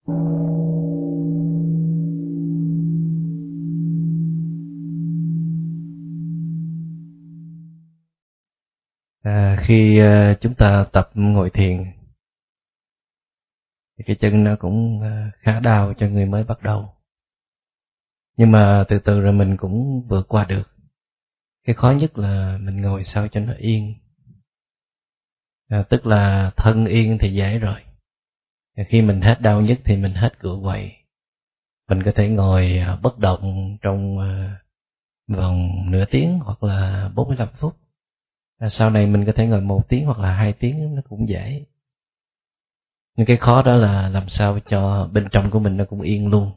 Khi chúng ta tập ngồi thiền thì cái chân nó cũng khá đau cho người mới bắt đầu. Nhưng mà từ từ rồi mình cũng vượt qua được. Cái khó nhất là mình ngồi sao cho nó yên. Tức là thân yên thì dễ rồi. Khi mình hết đau nhất thì mình hết cựa quậy. Mình có thể ngồi bất động trong vòng nửa tiếng hoặc là 45 phút. Sau này mình có thể ngồi 1 tiếng hoặc là 2 tiếng, nó cũng dễ. Nhưng cái khó đó là làm sao cho bên trong của mình nó cũng yên luôn.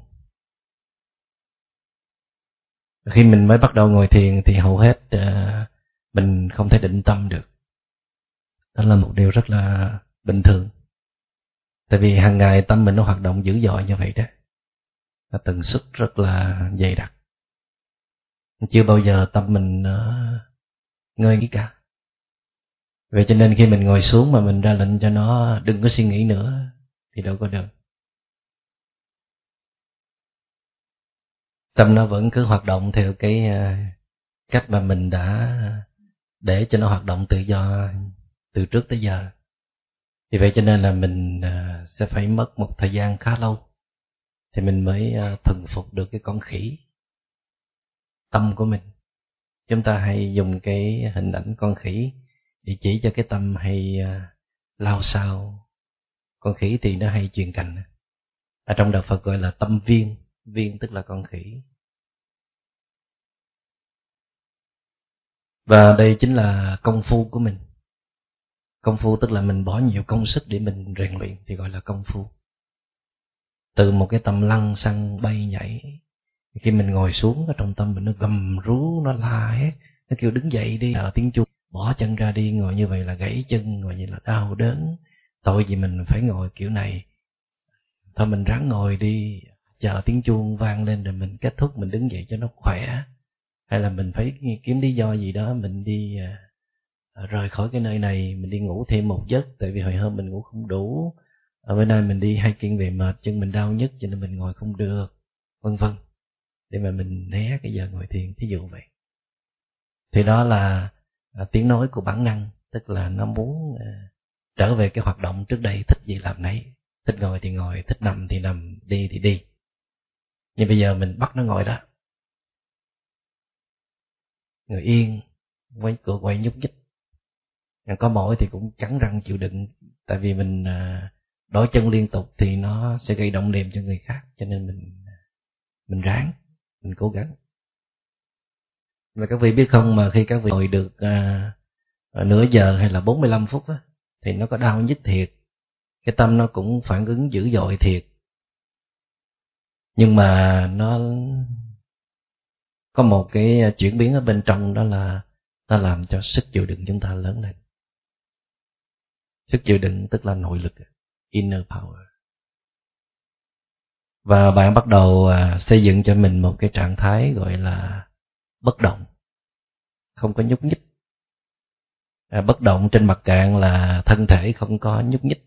Khi mình mới bắt đầu ngồi thiền thì hầu hết mình không thể định tâm được. Đó là một điều rất là bình thường. Tại vì hàng ngày tâm mình nó hoạt động dữ dội như vậy đó. Tần suất rất là dày đặc. Chưa bao giờ tâm mình ngơi nghỉ cả. Vậy cho nên khi mình ngồi xuống mà mình ra lệnh cho nó đừng có suy nghĩ nữa thì đâu có được. Tâm nó vẫn cứ hoạt động theo cái cách mà mình đã để cho nó hoạt động tự do từ trước tới giờ. Vì vậy cho nên là mình sẽ phải mất một thời gian khá lâu thì mình mới thuần phục được cái con khỉ tâm của mình. Chúng ta hay dùng cái hình ảnh con khỉ để chỉ cho cái tâm hay lao xao. Con khỉ thì nó hay chuyền cành. Ở trong đạo Phật gọi là tâm viên, viên tức là con khỉ. Và đây chính là công phu của mình. Công phu tức là mình bỏ nhiều công sức để mình rèn luyện thì gọi là công phu. Từ một cái tâm lăng xăng bay nhảy, khi mình ngồi xuống ở trong tâm mình nó gầm rú, nó la hét, nó kêu đứng dậy đi, tiếng chuông, bỏ chân ra đi, ngồi như vậy là gãy chân, ngồi như là đau đớn, tội gì mình phải ngồi kiểu này. Thôi mình ráng ngồi đi, chờ tiếng chuông vang lên rồi mình kết thúc, mình đứng dậy cho nó khỏe. Hay là mình phải kiếm lý do gì đó mình đi rời khỏi cái nơi này, mình đi ngủ thêm một giấc, tại vì hồi hôm mình ngủ không đủ. Ở bữa nay mình đi hiking về mệt, chân mình đau nhất cho nên mình ngồi không được, vân vân, để mà mình né cái giờ ngồi thiền, thí dụ vậy. Thì đó là tiếng nói của bản năng, tức là nó muốn trở về cái hoạt động trước đây, thích gì làm nấy, thích ngồi thì ngồi, thích nằm thì nằm, đi thì đi. Nhưng bây giờ mình bắt nó ngồi đó, ngồi yên, quay cửa quay nhúc nhích. Có mỏi thì cũng cắn răng chịu đựng, tại vì mình đổi chân liên tục thì nó sẽ gây động niệm cho người khác, cho nên mình ráng, mình cố gắng. Và các vị biết không, mà khi các vị ngồi được nửa giờ hay là 45 phút á, thì nó có đau nhất thiệt, cái tâm nó cũng phản ứng dữ dội thiệt, nhưng mà nó có một cái chuyển biến ở bên trong, đó là nó làm cho sức chịu đựng chúng ta lớn lên. Sức chịu đựng tức là nội lực, inner power. Và bạn bắt đầu xây dựng cho mình một cái trạng thái gọi là bất động, không có nhúc nhích. Bất động trên mặt cạn là thân thể không có nhúc nhích.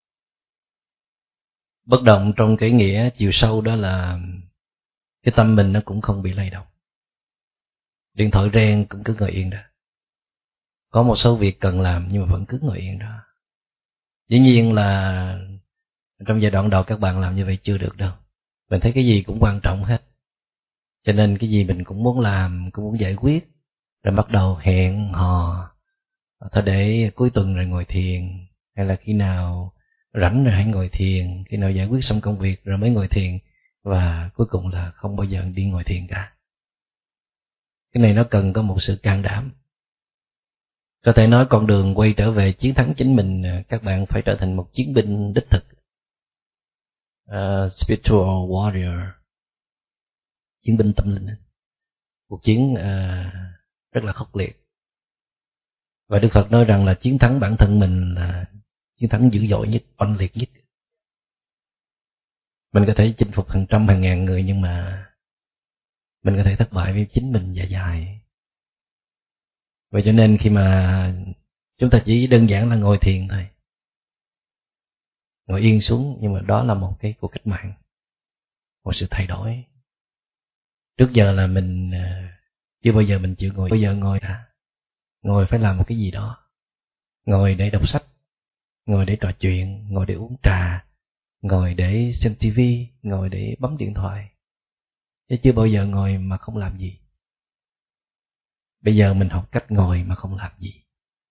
Bất động trong cái nghĩa chiều sâu đó là cái tâm mình nó cũng không bị lay động. Điện thoại reng cũng cứ ngồi yên đó. Có một số việc cần làm nhưng mà vẫn cứ ngồi yên đó. Dĩ nhiên là trong giai đoạn đầu các bạn làm như vậy chưa được đâu. Mình thấy cái gì cũng quan trọng hết, cho nên cái gì mình cũng muốn làm, cũng muốn giải quyết, rồi bắt đầu hẹn hò, thôi để cuối tuần rồi ngồi thiền, hay là khi nào rảnh rồi hãy ngồi thiền, khi nào giải quyết xong công việc rồi mới ngồi thiền, và cuối cùng là không bao giờ đi ngồi thiền cả. Cái này nó cần có một sự can đảm. Có thể nói con đường quay trở về chiến thắng chính mình, các bạn phải trở thành một chiến binh đích thực, spiritual warrior, chiến binh tâm linh. Cuộc chiến rất là khốc liệt. Và Đức Phật nói rằng là chiến thắng bản thân mình là chiến thắng dữ dội nhất, oanh liệt nhất. Mình có thể chinh phục hàng trăm hàng ngàn người, nhưng mà mình có thể thất bại với chính mình dài dài. Vậy cho nên khi mà chúng ta chỉ đơn giản là ngồi thiền thôi, ngồi yên xuống, nhưng mà đó là một cái cuộc cách mạng, một sự thay đổi. Trước giờ là mình chưa bao giờ mình chịu ngồi. Bây giờ ngồi phải làm một cái gì đó. Ngồi để đọc sách, ngồi để trò chuyện, ngồi để uống trà, ngồi để xem tivi, ngồi để bấm điện thoại. Chứ chưa bao giờ ngồi mà không làm gì. Bây giờ mình học cách ngồi mà không làm gì.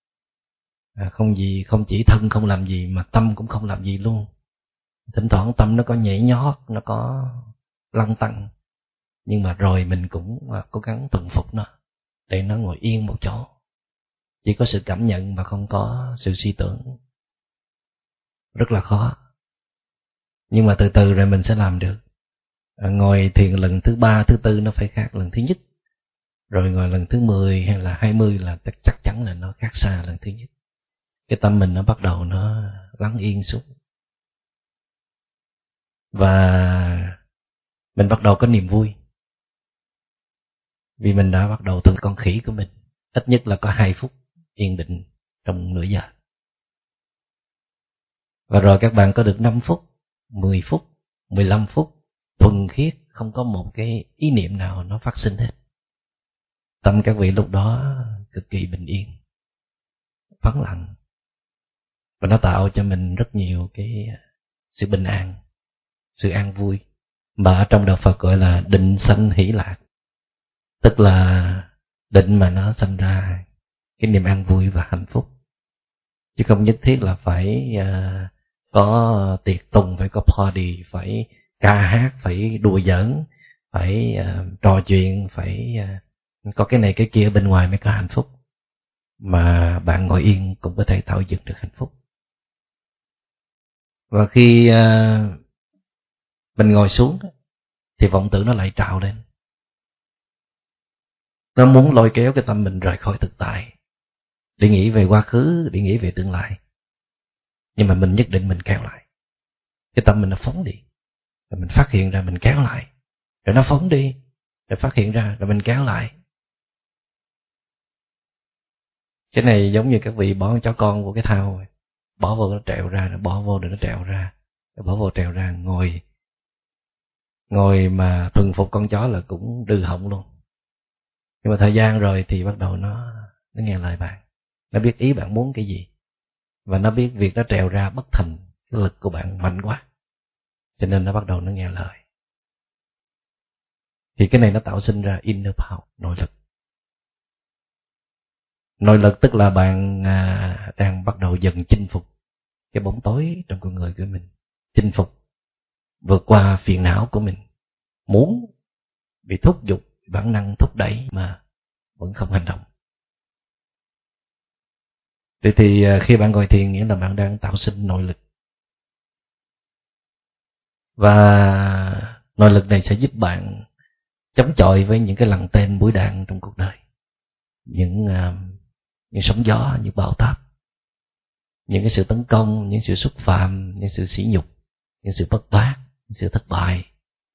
Không chỉ thân không làm gì mà tâm cũng không làm gì luôn. Thỉnh thoảng tâm nó có nhảy nhót, nó có lăn tăn, nhưng mà rồi mình cũng cố gắng thuần phục nó để nó ngồi yên một chỗ. Chỉ có sự cảm nhận mà không có sự suy tưởng. Rất là khó. Nhưng mà từ từ rồi mình sẽ làm được. Ngồi thiền lần thứ 3, thứ 4 nó phải khác lần thứ nhất. Rồi ngồi lần thứ 10 hay là 20 là chắc chắn là nó khác xa lần thứ nhất. Cái tâm mình nó bắt đầu nó lắng yên xuống. Và mình bắt đầu có niềm vui. Vì mình đã bắt đầu từ con khỉ của mình. Ít nhất là có 2 phút yên định trong nửa giờ. Và rồi các bạn có được 5 phút, 10 phút, 15 phút thuần khiết, không có một cái ý niệm nào nó phát sinh hết. Tâm các vị lúc đó cực kỳ bình yên, vắng lặng. Và nó tạo cho mình rất nhiều cái sự bình an, sự an vui. Mà ở trong đạo Phật gọi là định sanh hỷ lạc. Tức là định mà nó sanh ra cái niềm an vui và hạnh phúc. Chứ không nhất thiết là phải có tiệc tùng, phải có party, phải ca hát, phải đùa giỡn, phải trò chuyện, phải có cái này cái kia bên ngoài mới có hạnh phúc. Mà bạn ngồi yên cũng có thể tạo dựng được hạnh phúc. Và khi mình ngồi xuống thì vọng tưởng nó lại trào lên. Nó muốn lôi kéo cái tâm mình rời khỏi thực tại, để nghĩ về quá khứ, để nghĩ về tương lai. Nhưng mà mình nhất định mình kéo lại. Cái tâm mình nó phóng đi, rồi mình phát hiện ra mình kéo lại. Rồi nó phóng đi, rồi phát hiện ra, rồi mình kéo lại. Cái này giống như các vị bỏ chó con vô cái thao, bỏ vô nó trèo ra, rồi bỏ vô rồi nó trèo ra, rồi bỏ vô trèo ra. Ngồi mà thuần phục con chó là cũng đừ họng luôn. Nhưng mà thời gian rồi thì bắt đầu nó nghe lời bạn. Nó biết ý bạn muốn cái gì. Và nó biết việc nó trèo ra bất thành, cái lực của bạn mạnh quá. Cho nên nó bắt đầu nó nghe lời. Thì cái này nó tạo sinh ra inner power, nội lực. Nội lực tức là bạn đang bắt đầu dần chinh phục cái bóng tối trong con người của mình. Chinh phục, vượt qua phiền não của mình. Muốn, bị thúc giục, bản năng thúc đẩy mà vẫn không hành động. Thì khi bạn ngồi thiền nghĩa là bạn đang tạo sinh nội lực. Và nội lực này sẽ giúp bạn chống chọi với những cái lằn tên mũi đạn trong cuộc đời. Những sóng gió, những bão táp, những cái sự tấn công, những sự xúc phạm, những sự sỉ nhục, những sự bất bát, những sự thất bại,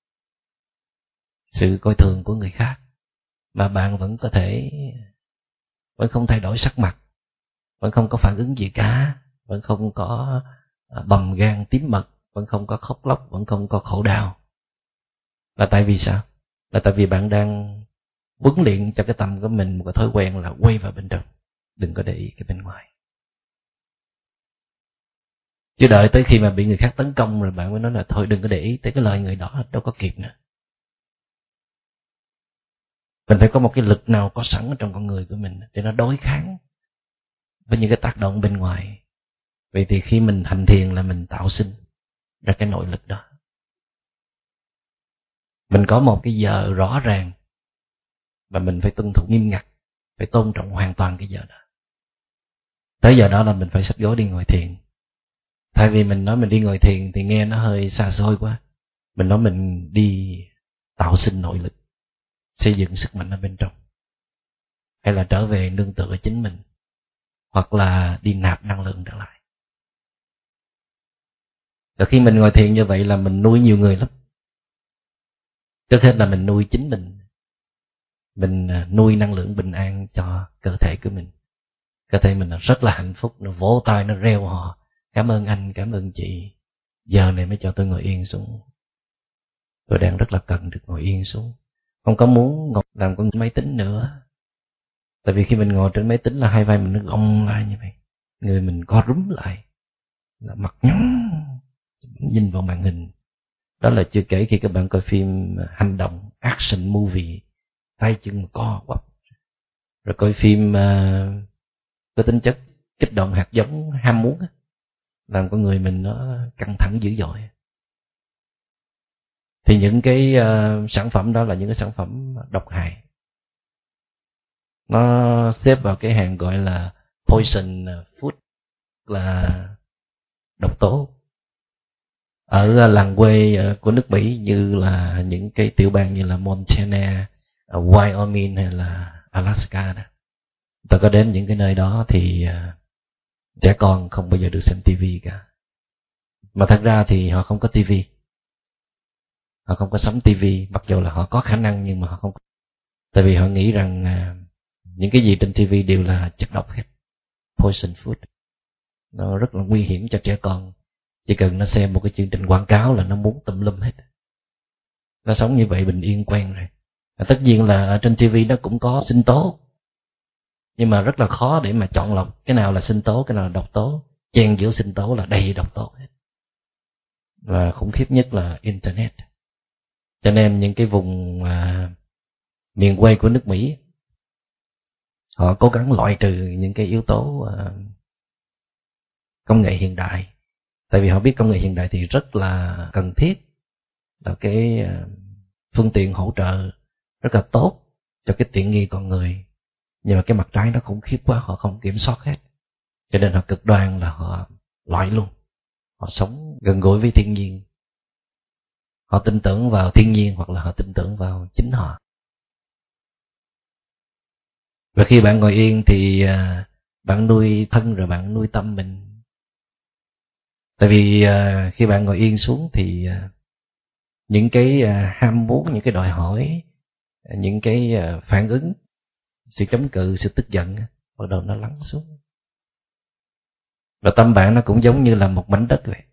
sự coi thường của người khác. Mà bạn vẫn có thể, vẫn không thay đổi sắc mặt, vẫn không có phản ứng gì cả, vẫn không có bầm gan tím mật, vẫn không có khóc lóc, vẫn không có khổ đau. Là tại vì sao? Là tại vì bạn đang huấn luyện cho cái tâm của mình một cái thói quen là quay vào bên trong, đừng có để ý cái bên ngoài. Chứ đợi tới khi mà bị người khác tấn công rồi bạn mới nói là thôi đừng có để ý tới cái lời người đó, đâu có kịp nữa. Mình phải có một cái lực nào có sẵn ở trong con người của mình để nó đối kháng với những cái tác động bên ngoài. Vậy thì khi mình hành thiền là mình tạo sinh ra cái nội lực đó. Mình có một cái giờ rõ ràng và mình phải tuân thủ nghiêm ngặt, phải tôn trọng hoàn toàn cái giờ đó. Tới giờ đó là mình phải xách gối đi ngồi thiền. Thay vì mình nói mình đi ngồi thiền thì nghe nó hơi xa xôi quá. Mình nói mình đi tạo sinh nội lực, xây dựng sức mạnh ở bên trong. Hay là trở về nương tựa chính mình. Hoặc là đi nạp năng lượng trở lại. Rồi khi mình ngồi thiền như vậy là mình nuôi nhiều người lắm. Trước hết là mình nuôi chính mình. Mình nuôi năng lượng bình an cho cơ thể của mình. Cơ thể mình rất là hạnh phúc, nó vỗ tay, nó reo hò. Cảm ơn anh, cảm ơn chị. giờ này mới cho tôi ngồi yên xuống. Tôi đang rất là cần được ngồi yên xuống, không có muốn ngồi làm con máy tính nữa. Tại vì khi mình ngồi trên máy tính là hai vai mình nó gồng lại như vậy, người mình co rúm lại, là mặt nhắm nhìn vào màn hình. Đó là chưa kể khi các bạn coi phim hành động, action movie, tay chân co quắp. Rồi coi phim có tính chất kích động hạt giống ham muốn, làm con người mình nó căng thẳng dữ dội. Thì những cái sản phẩm đó là những cái sản phẩm độc hại. Nó xếp vào cái hàng gọi là poison food, là độc tố. Ở làng quê của nước Mỹ, như là những cái tiểu bang như là Montana, Wyoming hay là Alaska đó, ta có đến những cái nơi đó thì trẻ con không bao giờ được xem tivi cả. Mà thật ra thì họ không có tivi, họ không có sóng tivi, mặc dù là họ có khả năng nhưng mà họ không có. Tại vì họ nghĩ rằng những cái gì trên tivi đều là chất độc hết, poison food. Nó rất là nguy hiểm cho trẻ con. Chỉ cần nó xem một cái chương trình quảng cáo là nó muốn tùm lum hết. Nó sống như vậy bình yên quen rồi. Tất nhiên là ở trên TV nó cũng có sinh tố, nhưng mà rất là khó để mà chọn lọc cái nào là sinh tố, cái nào là độc tố. Chen giữa sinh tố là đầy độc tố hết. Và khủng khiếp nhất là Internet. Cho nên những cái vùng miền quê của nước Mỹ, họ cố gắng loại trừ những cái yếu tố công nghệ hiện đại. Tại vì họ biết công nghệ hiện đại thì rất là cần thiết, là cái phương tiện hỗ trợ rất là tốt cho cái tiện nghi con người. Nhưng mà cái mặt trái nó khủng khiếp quá, họ không kiểm soát hết. Cho nên họ cực đoan là họ loại luôn. Họ sống gần gũi với thiên nhiên. Họ tin tưởng vào thiên nhiên hoặc là họ tin tưởng vào chính họ. Và khi bạn ngồi yên thì bạn nuôi thân rồi bạn nuôi tâm mình. Tại vì khi bạn ngồi yên xuống thì những cái ham muốn, những cái đòi hỏi, những cái phản ứng, sự chống cự, sự tức giận bắt đầu nó lắng xuống. Và tâm bạn nó cũng giống như là một mảnh đất vậy.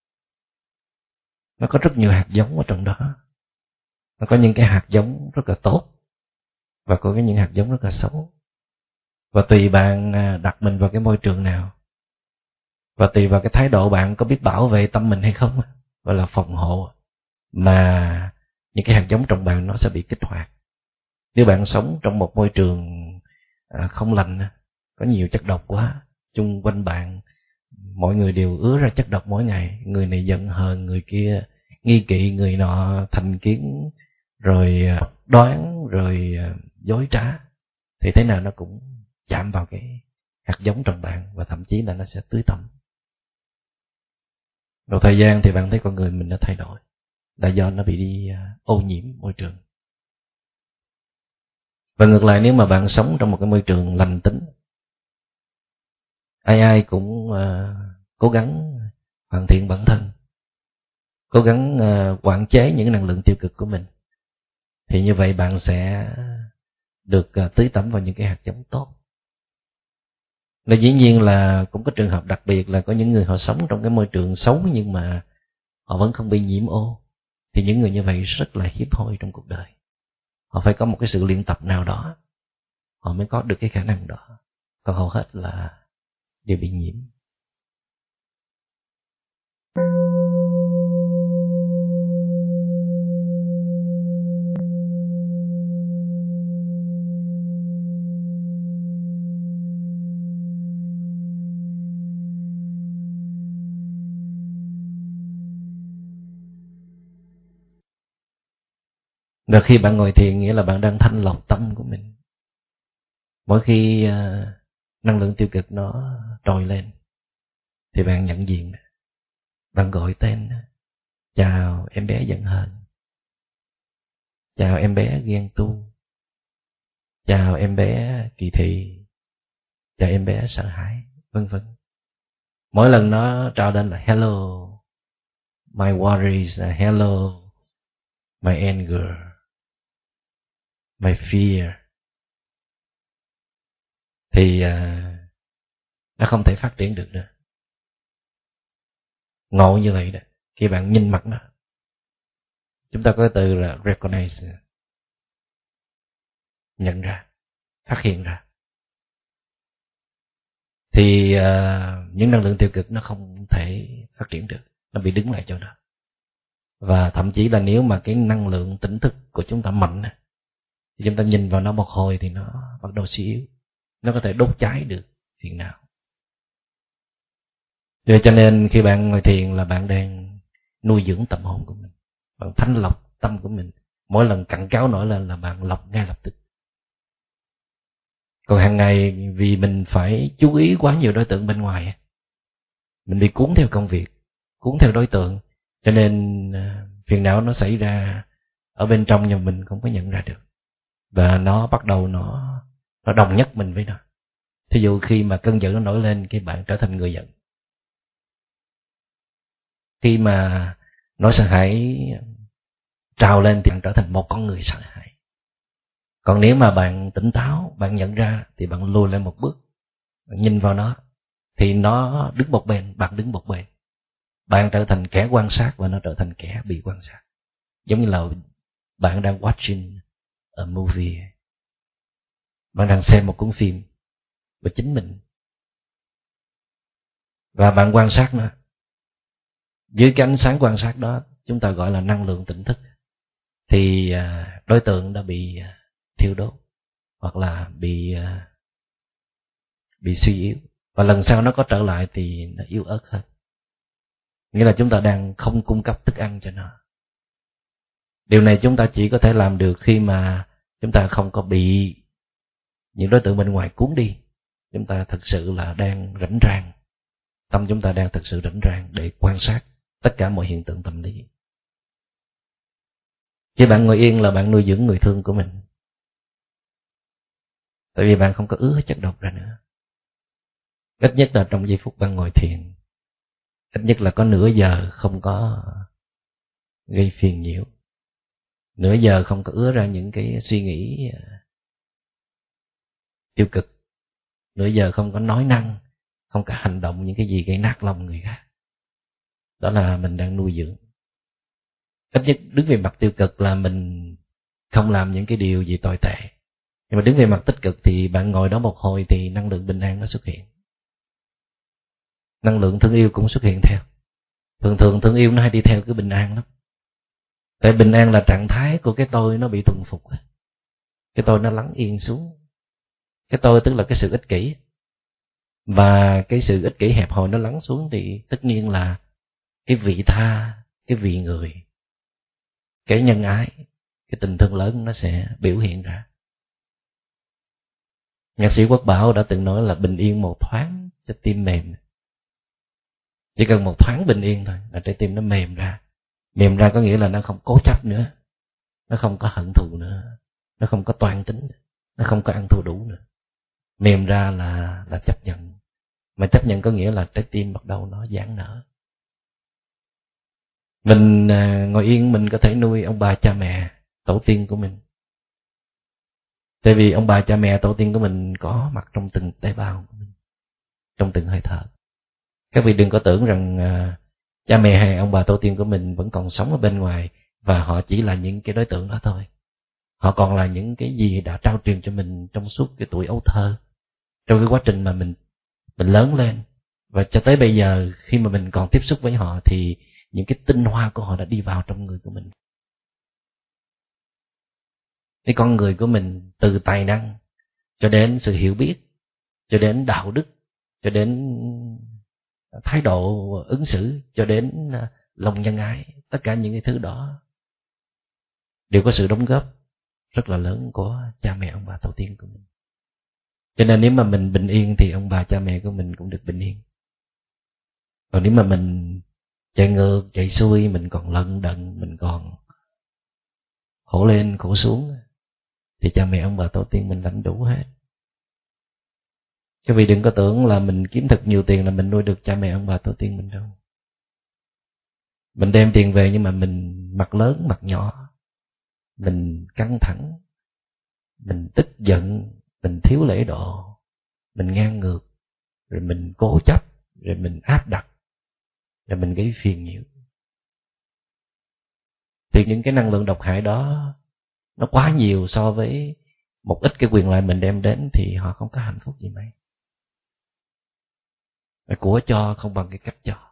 Nó có rất nhiều hạt giống ở trong đó. Nó có những cái hạt giống rất là tốt và có những hạt giống rất là xấu. Và tùy bạn đặt mình vào cái môi trường nào, và tùy vào cái thái độ bạn có biết bảo vệ tâm mình hay không, gọi là phòng hộ, mà những cái hạt giống trong bạn nó sẽ bị kích hoạt. Nếu bạn sống trong một môi trường không lành, có nhiều chất độc quá, chung quanh bạn mọi người đều ứa ra chất độc mỗi ngày, người này giận hờn, người kia nghi kỵ, người nọ thành kiến, rồi đoán, rồi dối trá, thì thế nào nó cũng chạm vào cái hạt giống trong bạn, và thậm chí là nó sẽ tưới tẩm. Một thời gian thì bạn thấy con người mình nó thay đổi, là do nó bị đi ô nhiễm môi trường. Và ngược lại, nếu mà bạn sống trong một cái môi trường lành tính, ai ai cũng cố gắng hoàn thiện bản thân, cố gắng quản chế những năng lượng tiêu cực của mình, thì như vậy bạn sẽ được tưới tẩm vào những cái hạt giống tốt. Và dĩ nhiên là cũng có trường hợp đặc biệt là có những người họ sống trong cái môi trường xấu nhưng mà họ vẫn không bị nhiễm ô. Thì những người như vậy rất là hiếm hoi trong cuộc đời. Họ phải có một cái sự luyện tập nào đó, họ mới có được cái khả năng đó. Còn hầu hết là đều bị nhiễm. Rồi khi bạn ngồi thiền nghĩa là bạn đang thanh lọc tâm của mình. Mỗi khi năng lượng tiêu cực nó trồi lên thì bạn nhận diện, bạn gọi tên: chào em bé giận hờn, chào em bé ghen tuông, chào em bé kỳ thị, chào em bé sợ hãi, vân vân. Mỗi lần nó trao lên là hello my worries, hello my anger, my fear, thì nó không thể phát triển được nữa. Ngộ như vậy đó. khi bạn nhìn mặt nó. Chúng ta có cái từ là recognize, nhận ra, phát hiện ra. Thì những năng lượng tiêu cực nó không thể phát triển được, nó bị đứng lại chỗ đó. Và thậm chí là nếu mà cái năng lượng tỉnh thức của chúng ta mạnh thì chúng ta nhìn vào nó một hồi thì nó bắt đầu suy yếu, nó có thể đốt cháy được phiền não. Vậy cho nên khi bạn ngồi thiền là bạn đang nuôi dưỡng tâm hồn của mình, bạn thanh lọc tâm của mình. Mỗi lần cặn cáo nổi lên là bạn lọc ngay lập tức. Còn hàng ngày vì mình phải chú ý quá nhiều đối tượng bên ngoài, mình bị cuốn theo công việc, cuốn theo đối tượng, cho nên phiền não nó xảy ra ở bên trong nhưng mình không có nhận ra được. Và nó bắt đầu nó đồng nhất mình với nó. Thí dụ khi mà cơn giận nó nổi lên, cái bạn trở thành người giận. Khi mà nỗi sợ hãi trào lên thì bạn trở thành một con người sợ hãi. Còn nếu mà bạn tỉnh táo, bạn nhận ra thì bạn lùi lại một bước, bạn nhìn vào nó thì nó đứng một bên, bạn đứng một bên. Bạn trở thành kẻ quan sát và nó trở thành kẻ bị quan sát. Giống như là bạn đang watching a movie. Bạn đang xem một cuốn phim của chính mình. Và bạn quan sát nó. Dưới cái ánh sáng quan sát đó, chúng ta gọi là năng lượng tỉnh thức. Thì đối tượng đã bị thiêu đốt hoặc là bị suy yếu. Và lần sau nó có trở lại thì nó yếu ớt hơn. Nghĩa là chúng ta đang không cung cấp thức ăn cho nó. Điều này chúng ta chỉ có thể làm được khi mà chúng ta không có bị những đối tượng bên ngoài cuốn đi. Chúng ta thực sự là đang rảnh rang. Tâm chúng ta đang thực sự rảnh rang để quan sát tất cả mọi hiện tượng tâm lý. Khi bạn ngồi yên là bạn nuôi dưỡng người thương của mình. Tại vì bạn không có ứa chất độc ra nữa. Ít nhất là trong giây phút bạn ngồi thiền, ít nhất là có nửa giờ không có gây phiền nhiễu. Nửa giờ không có ứa ra những cái suy nghĩ tiêu cực. Nửa giờ không có nói năng, không có hành động những cái gì gây nát lòng người khác. Đó là mình đang nuôi dưỡng. Ít nhất đứng về mặt tiêu cực là mình không làm những cái điều gì tồi tệ. Nhưng mà đứng về mặt tích cực thì bạn ngồi đó một hồi thì năng lượng bình an nó xuất hiện. Năng lượng thương yêu cũng xuất hiện theo. Thường thương yêu nó hay đi theo cái bình an lắm. Tại bình an là trạng thái của cái tôi nó bị thuần phục. Cái tôi nó lắng yên xuống. Cái tôi tức là cái sự ích kỷ. Và cái sự ích kỷ hẹp hòi nó lắng xuống thì tất nhiên là cái vị tha, cái vị người, cái nhân ái, cái tình thương lớn nó sẽ biểu hiện ra. Nhạc sĩ Quốc Bảo đã từng nói là bình yên một thoáng cho tim mềm. Chỉ cần một thoáng bình yên thôi là trái tim nó mềm ra. Mềm ra có nghĩa là nó không cố chấp nữa, nó không có hận thù nữa, nó không có toan tính, nó không có ăn thua đủ nữa. Mềm ra là chấp nhận. Mà chấp nhận có nghĩa là trái tim bắt đầu nó giãn nở. Mình ngồi yên mình có thể nuôi ông bà cha mẹ, tổ tiên của mình. Tại vì ông bà cha mẹ tổ tiên của mình có mặt trong từng tế bào của mình, trong từng hơi thở. Các vị đừng có tưởng rằng cha mẹ hay ông bà tổ tiên của mình vẫn còn sống ở bên ngoài và họ chỉ là những cái đối tượng đó thôi. Họ còn là những cái gì đã trao truyền cho mình trong suốt cái tuổi ấu thơ, trong cái quá trình mà mình lớn lên. Và cho tới bây giờ khi mà mình còn tiếp xúc với họ thì những cái tinh hoa của họ đã đi vào trong người của mình. Cái con người của mình từ tài năng cho đến sự hiểu biết, cho đến đạo đức, cho đến thái độ ứng xử, cho đến lòng nhân ái, tất cả những cái thứ đó đều có sự đóng góp rất là lớn của cha mẹ ông bà tổ tiên của mình. Cho nên nếu mà mình bình yên thì ông bà cha mẹ của mình cũng được bình yên. Còn nếu mà mình chạy ngược, chạy xuôi, mình còn lận đận, mình còn khổ lên, khổ xuống thì cha mẹ ông bà tổ tiên mình lãnh đủ hết. Các vị đừng có tưởng là mình kiếm thật nhiều tiền là mình nuôi được cha mẹ ông bà tổ tiên mình đâu. Mình đem tiền về nhưng mà mình mặt lớn mặt nhỏ, mình căng thẳng, mình tức giận, mình thiếu lễ độ, mình ngang ngược, rồi mình cố chấp, rồi mình áp đặt, rồi mình gây phiền nhiễu. thì những cái năng lượng độc hại đó nó quá nhiều so với một ít cái quyền lợi mình đem đến, thì họ không có hạnh phúc gì mấy. Của cho không bằng cái cách cho.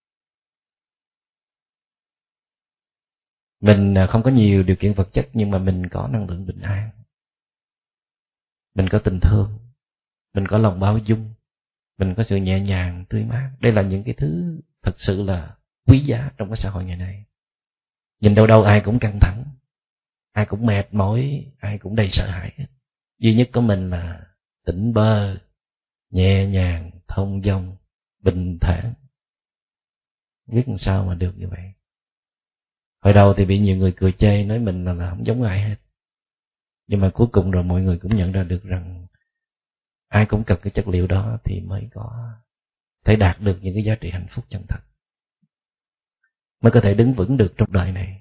Mình không có nhiều điều kiện vật chất, nhưng mà mình có năng lượng bình an, mình có tình thương, mình có lòng bao dung, mình có sự nhẹ nhàng, tươi mát. Đây là những cái thứ thật sự là quý giá trong cái xã hội ngày nay. Nhìn đâu đâu ai cũng căng thẳng, ai cũng mệt mỏi, ai cũng đầy sợ hãi. Duy nhất của mình là tỉnh bơ, nhẹ nhàng, thông dong, bình thản. Biết làm sao mà được như vậy. Hồi đầu thì bị nhiều người cười chê, nói mình là không giống ai hết. Nhưng mà cuối cùng rồi mọi người cũng nhận ra được rằng ai cũng cần cái chất liệu đó thì mới có thể đạt được những cái giá trị hạnh phúc chân thật, mới có thể đứng vững được trong đời này.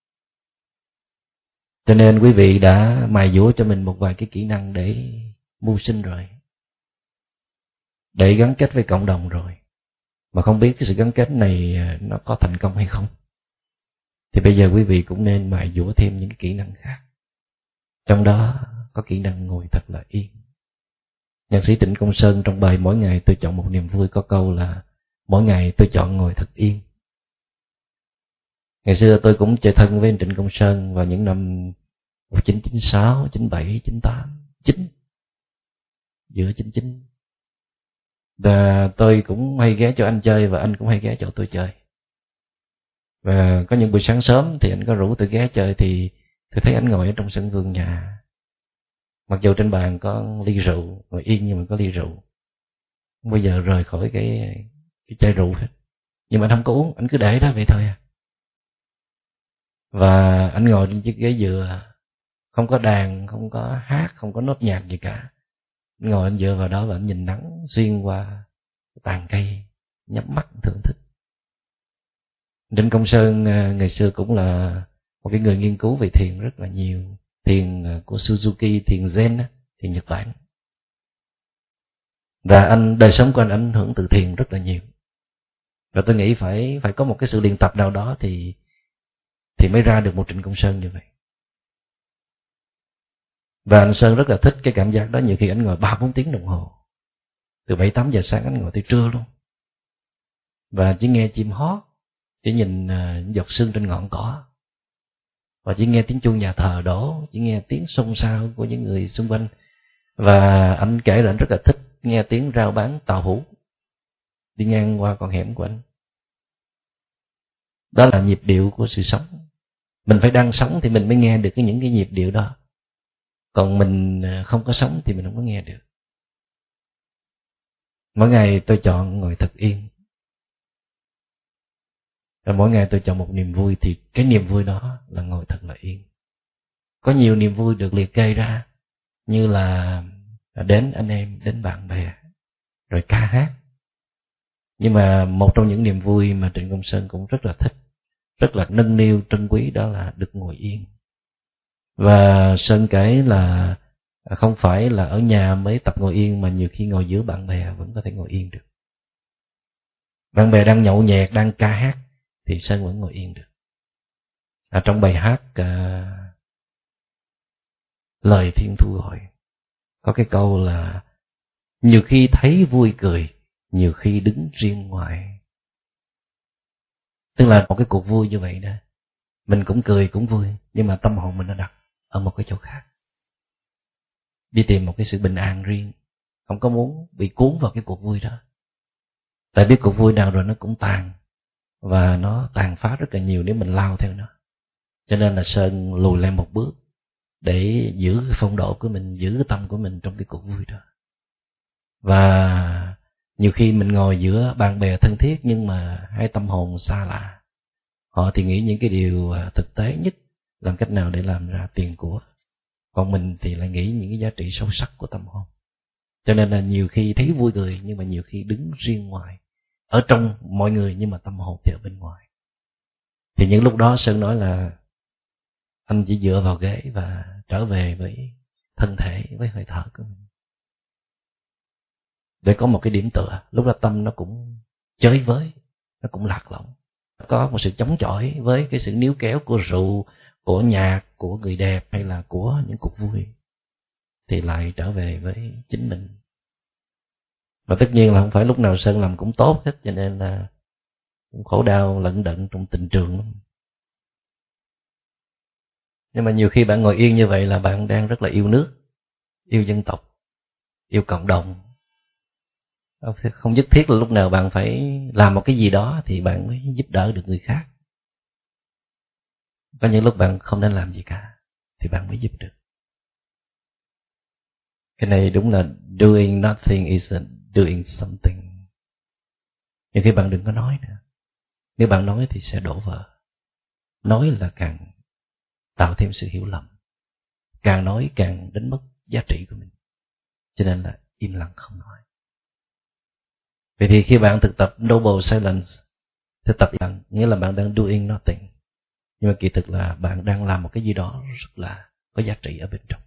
Cho nên quý vị đã mài dũa cho mình một vài cái kỹ năng để mưu sinh rồi, để gắn kết với cộng đồng rồi, mà không biết cái sự gắn kết này nó có thành công hay không. Thì bây giờ quý vị cũng nên mài dũa thêm những cái kỹ năng khác. Trong đó có kỹ năng ngồi thật là yên. Nhạc sĩ Trịnh Công Sơn trong bài Mỗi Ngày Tôi Chọn Một Niềm Vui có câu là mỗi ngày tôi chọn ngồi thật yên. Ngày xưa tôi cũng chơi thân với anh Trịnh Công Sơn vào những năm 1996, 97, 98, 9, giữa 99. Và tôi cũng hay ghé cho anh chơi và anh cũng hay ghé cho tôi chơi. Và có những buổi sáng sớm thì anh có rủ tôi ghé chơi, thì tôi thấy anh ngồi ở trong sân vườn nhà. Mặc dù trên bàn có ly rượu, ngồi yên nhưng mà có ly rượu. Không bao giờ rời khỏi cái chai rượu hết. Nhưng mà anh không có uống, anh cứ để đó vậy thôi à. Và anh ngồi trên chiếc ghế dựa, không có đàn, không có hát, không có nốt nhạc gì cả. Anh ngồi anh dựa vào đó và anh nhìn nắng xuyên qua tàn cây, nhắm mắt thưởng thức. Trịnh Công Sơn ngày xưa cũng là một cái người nghiên cứu về thiền rất là nhiều. Thiền của Suzuki, thiền Zen, thiền Nhật Bản. Và đời sống của anh ảnh hưởng từ thiền rất là nhiều. Và tôi nghĩ phải có một cái sự luyện tập nào đó thì mới ra được một Trịnh Công Sơn như vậy. Và anh Sơn rất là thích cái cảm giác đó. Nhiều khi anh ngồi 3-4 tiếng đồng hồ, từ 7-8 giờ sáng anh ngồi tới trưa luôn. Và chỉ nghe chim hót, chỉ nhìn giọt sương trên ngọn cỏ, và chỉ nghe tiếng chuông nhà thờ đổ, chỉ nghe tiếng xôn xao của những người xung quanh. Và anh kể là anh rất là thích nghe tiếng rao bán tàu hũ đi ngang qua con hẻm của anh. Đó là nhịp điệu của sự sống. Mình phải đang sống thì mình mới nghe được những cái nhịp điệu đó. Còn mình không có sống thì mình không có nghe được. Mỗi ngày tôi chọn ngồi thật yên. Và mỗi ngày tôi chọn một niềm vui, thì cái niềm vui đó là ngồi thật là yên. Có nhiều niềm vui được liệt kê ra, như là đến anh em, đến bạn bè, rồi ca hát. Nhưng mà một trong những niềm vui mà Trịnh Công Sơn cũng rất là thích, rất là nâng niu trân quý, đó là được ngồi yên. Và Sơn kể là không phải là ở nhà mới tập ngồi yên, mà nhiều khi ngồi giữa bạn bè vẫn có thể ngồi yên được. Bạn bè đang nhậu nhẹt, đang ca hát thì Sơn vẫn ngồi yên được. Trong bài hát Lời Thiên Thu Gọi có cái câu là nhiều khi thấy vui cười, nhiều khi đứng riêng ngoài. Tức là một cái cuộc vui như vậy đó, mình cũng cười cũng vui, nhưng mà tâm hồn mình nó đặt ở một cái chỗ khác, đi tìm một cái sự bình an riêng, không có muốn bị cuốn vào cái cuộc vui đó. Tại biết cuộc vui nào rồi nó cũng tàn, và nó tàn phá rất là nhiều nếu mình lao theo nó. Cho nên là Sơn lùi lại một bước để giữ cái phong độ của mình, giữ cái tâm của mình trong cái cuộc vui đó. Và nhiều khi mình ngồi giữa bạn bè thân thiết, nhưng mà hai tâm hồn xa lạ. Họ thì nghĩ những cái điều thực tế nhất, làm cách nào để làm ra tiền của. Còn mình thì lại nghĩ những cái giá trị sâu sắc của tâm hồn. Cho nên là nhiều khi thấy vui cười, nhưng mà nhiều khi đứng riêng ngoài, ở trong mọi người nhưng mà tâm hồn thì ở bên ngoài. Thì những lúc đó Sơn nói là anh chỉ dựa vào ghế và trở về với thân thể, với hơi thở của mình, để có một cái điểm tựa. Lúc đó tâm nó cũng chới với, nó cũng lạc lõng, có một sự chống chọi với cái sự níu kéo của rượu, của nhạc, của người đẹp hay là của những cuộc vui, thì lại trở về với chính mình. Và tất nhiên là không phải lúc nào Sơn làm cũng tốt hết, cho nên là cũng khổ đau lận đận trong tình trường lắm. Nhưng mà nhiều khi bạn ngồi yên như vậy là bạn đang rất là yêu nước, yêu dân tộc, yêu cộng đồng. Không nhất thiết là lúc nào bạn phải làm một cái gì đó thì bạn mới giúp đỡ được người khác. Có những lúc bạn không nên làm gì cả thì bạn mới giúp được. Cái này đúng là doing nothing is doing something. Nhưng khi bạn đừng có nói nữa. Nếu bạn nói thì sẽ đổ vỡ. Nói là càng tạo thêm sự hiểu lầm. Càng nói càng đánh mất giá trị của mình. Cho nên là im lặng không nói. Vậy thì khi bạn thực tập Noble Silence, thực tập lặng, nghĩa là bạn đang doing nothing. Nhưng mà kỳ thực là bạn đang làm một cái gì đó rất là có giá trị ở bên trong.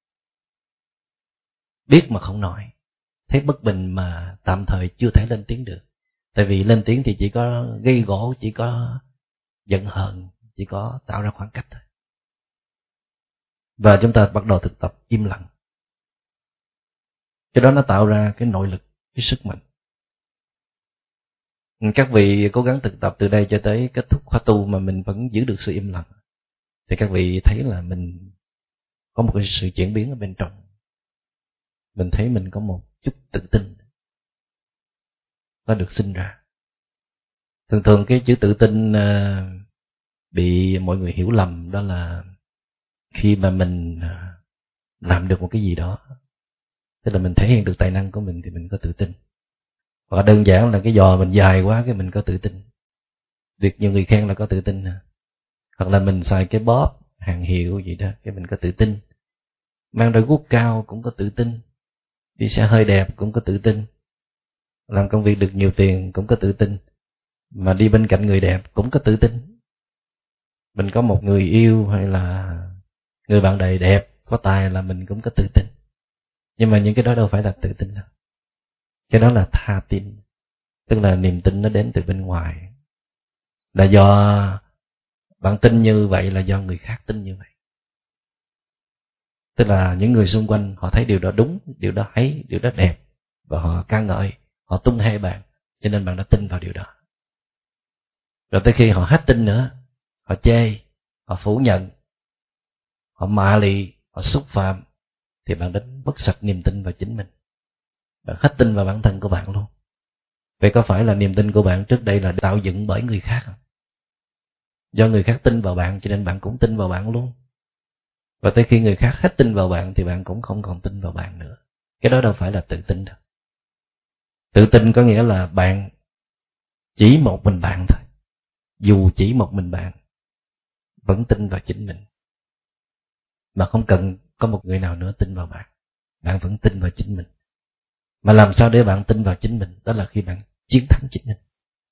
Biết mà không nói, thấy bất bình mà tạm thời chưa thể lên tiếng được. Tại vì lên tiếng thì chỉ có gây gổ, chỉ có giận hờn, chỉ có tạo ra khoảng cách thôi. Và chúng ta bắt đầu thực tập im lặng. Cái đó nó tạo ra cái nội lực, cái sức mạnh. Các vị cố gắng thực tập từ đây cho tới kết thúc khóa tu mà mình vẫn giữ được sự im lặng, thì các vị thấy là mình có một cái sự chuyển biến ở bên trong. Mình thấy mình có một chút tự tin nó được sinh ra. Thường cái chữ tự tin bị mọi người hiểu lầm, đó là khi mà mình làm được một cái gì đó, tức là mình thể hiện được tài năng của mình thì mình có tự tin. Hoặc đơn giản là cái giò mình dài quá cái mình có tự tin. Việc nhiều người khen là có tự tin. Hoặc là mình xài cái bóp hàng hiệu gì đó cái mình có tự tin. Mang đôi guốc cao cũng có tự tin. Đi xe hơi đẹp cũng có tự tin. Làm công việc được nhiều tiền cũng có tự tin. Mà đi bên cạnh người đẹp cũng có tự tin. Mình có một người yêu hay là người bạn đời đẹp, có tài là mình cũng có tự tin. Nhưng mà những cái đó đâu phải là tự tin đâu. Cái đó là tha tin. Tức là niềm tin nó đến từ bên ngoài. Là do bạn tin như vậy là do người khác tin như vậy. Tức là những người xung quanh họ thấy điều đó đúng, điều đó hay, điều đó đẹp. Và họ ca ngợi, họ tung hê bạn. Cho nên bạn đã tin vào điều đó. Rồi tới khi họ hết tin nữa, họ chê, họ phủ nhận, họ mạ lì, họ xúc phạm, thì bạn đánh mất sạch niềm tin vào chính mình. Bạn hết tin vào bản thân của bạn luôn. Vậy có phải là niềm tin của bạn trước đây là tạo dựng bởi người khác không? Do người khác tin vào bạn cho nên bạn cũng tin vào bạn luôn. Và tới khi người khác hết tin vào bạn thì bạn cũng không còn tin vào bạn nữa. Cái đó đâu phải là tự tin đâu. Tự tin có nghĩa là bạn chỉ một mình bạn thôi. Dù chỉ một mình bạn vẫn tin vào chính mình. Mà không cần có một người nào nữa tin vào bạn. Bạn vẫn tin vào chính mình. Mà làm sao để bạn tin vào chính mình? Đó là khi bạn chiến thắng chính mình.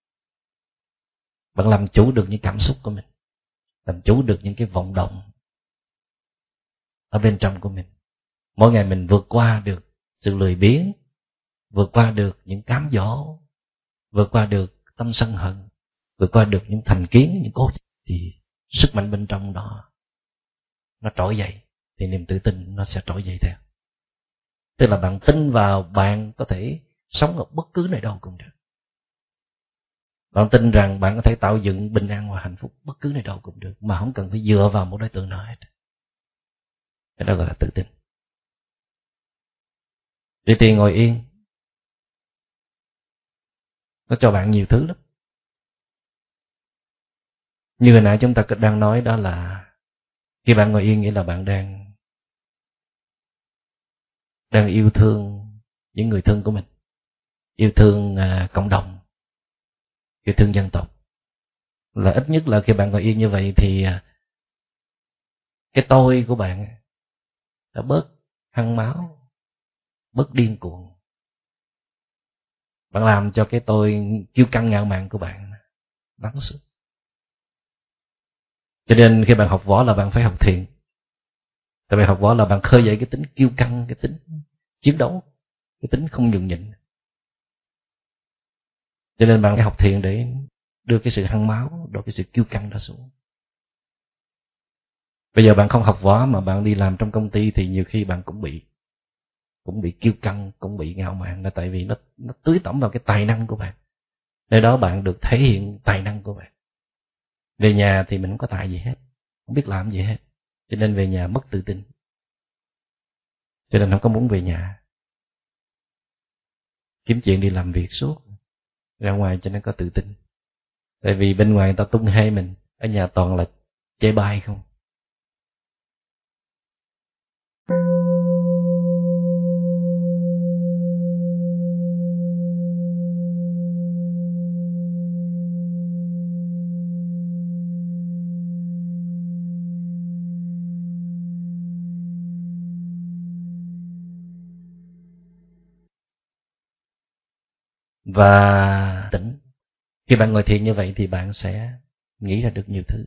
Bạn làm chủ được những cảm xúc của mình. Làm chủ được những cái vọng động ở bên trong của mình. Mỗi ngày mình vượt qua được sự lười biếng, vượt qua được những cám dỗ, vượt qua được tâm sân hận, vượt qua được những thành kiến, những cố chấp, thì sức mạnh bên trong đó nó trỗi dậy, thì niềm tự tin nó sẽ trỗi dậy theo. Tức là bạn tin vào bạn có thể sống ở bất cứ nơi đâu cũng được. Bạn tin rằng bạn có thể tạo dựng bình an và hạnh phúc bất cứ nơi đâu cũng được, mà không cần phải dựa vào một đối tượng nào hết. Cái đó gọi là tự tin. Đi tiền ngồi yên, nó cho bạn nhiều thứ lắm. Như hồi nãy chúng ta đang nói, đó là khi bạn ngồi yên nghĩa là bạn đang yêu thương những người thân của mình, yêu thương cộng đồng, yêu thương dân tộc. Là ít nhất là khi bạn ngồi yên như vậy thì cái tôi của bạn đã bớt hăng máu, bớt điên cuồng. Bạn làm cho cái tôi kiêu căng ngạo mạn của bạn lắng xuống. Cho nên khi bạn học võ là bạn phải học thiền. Tại vì học võ là bạn khơi dậy cái tính kiêu căng, cái tính chiến đấu, cái tính không nhường nhịn. Cho nên bạn phải học thiền để đưa cái sự hăng máu, đưa cái sự kiêu căng đó xuống. Bây giờ bạn không học võ mà bạn đi làm trong công ty thì nhiều khi bạn cũng bị kiêu căng, cũng bị ngạo mạn, là tại vì nó tưới tẩm vào cái tài năng của bạn. Nơi đó bạn được thể hiện tài năng của bạn. Về nhà thì mình không có tài gì hết, không biết làm gì hết, cho nên về nhà mất tự tin, cho nên không có muốn về nhà, kiếm chuyện đi làm việc suốt, ra ngoài cho nên có tự tin. Tại vì bên ngoài người ta tung hê mình, ở nhà toàn là chê bai không. Và tỉnh. Khi bạn ngồi thiền như vậy thì bạn sẽ nghĩ ra được nhiều thứ.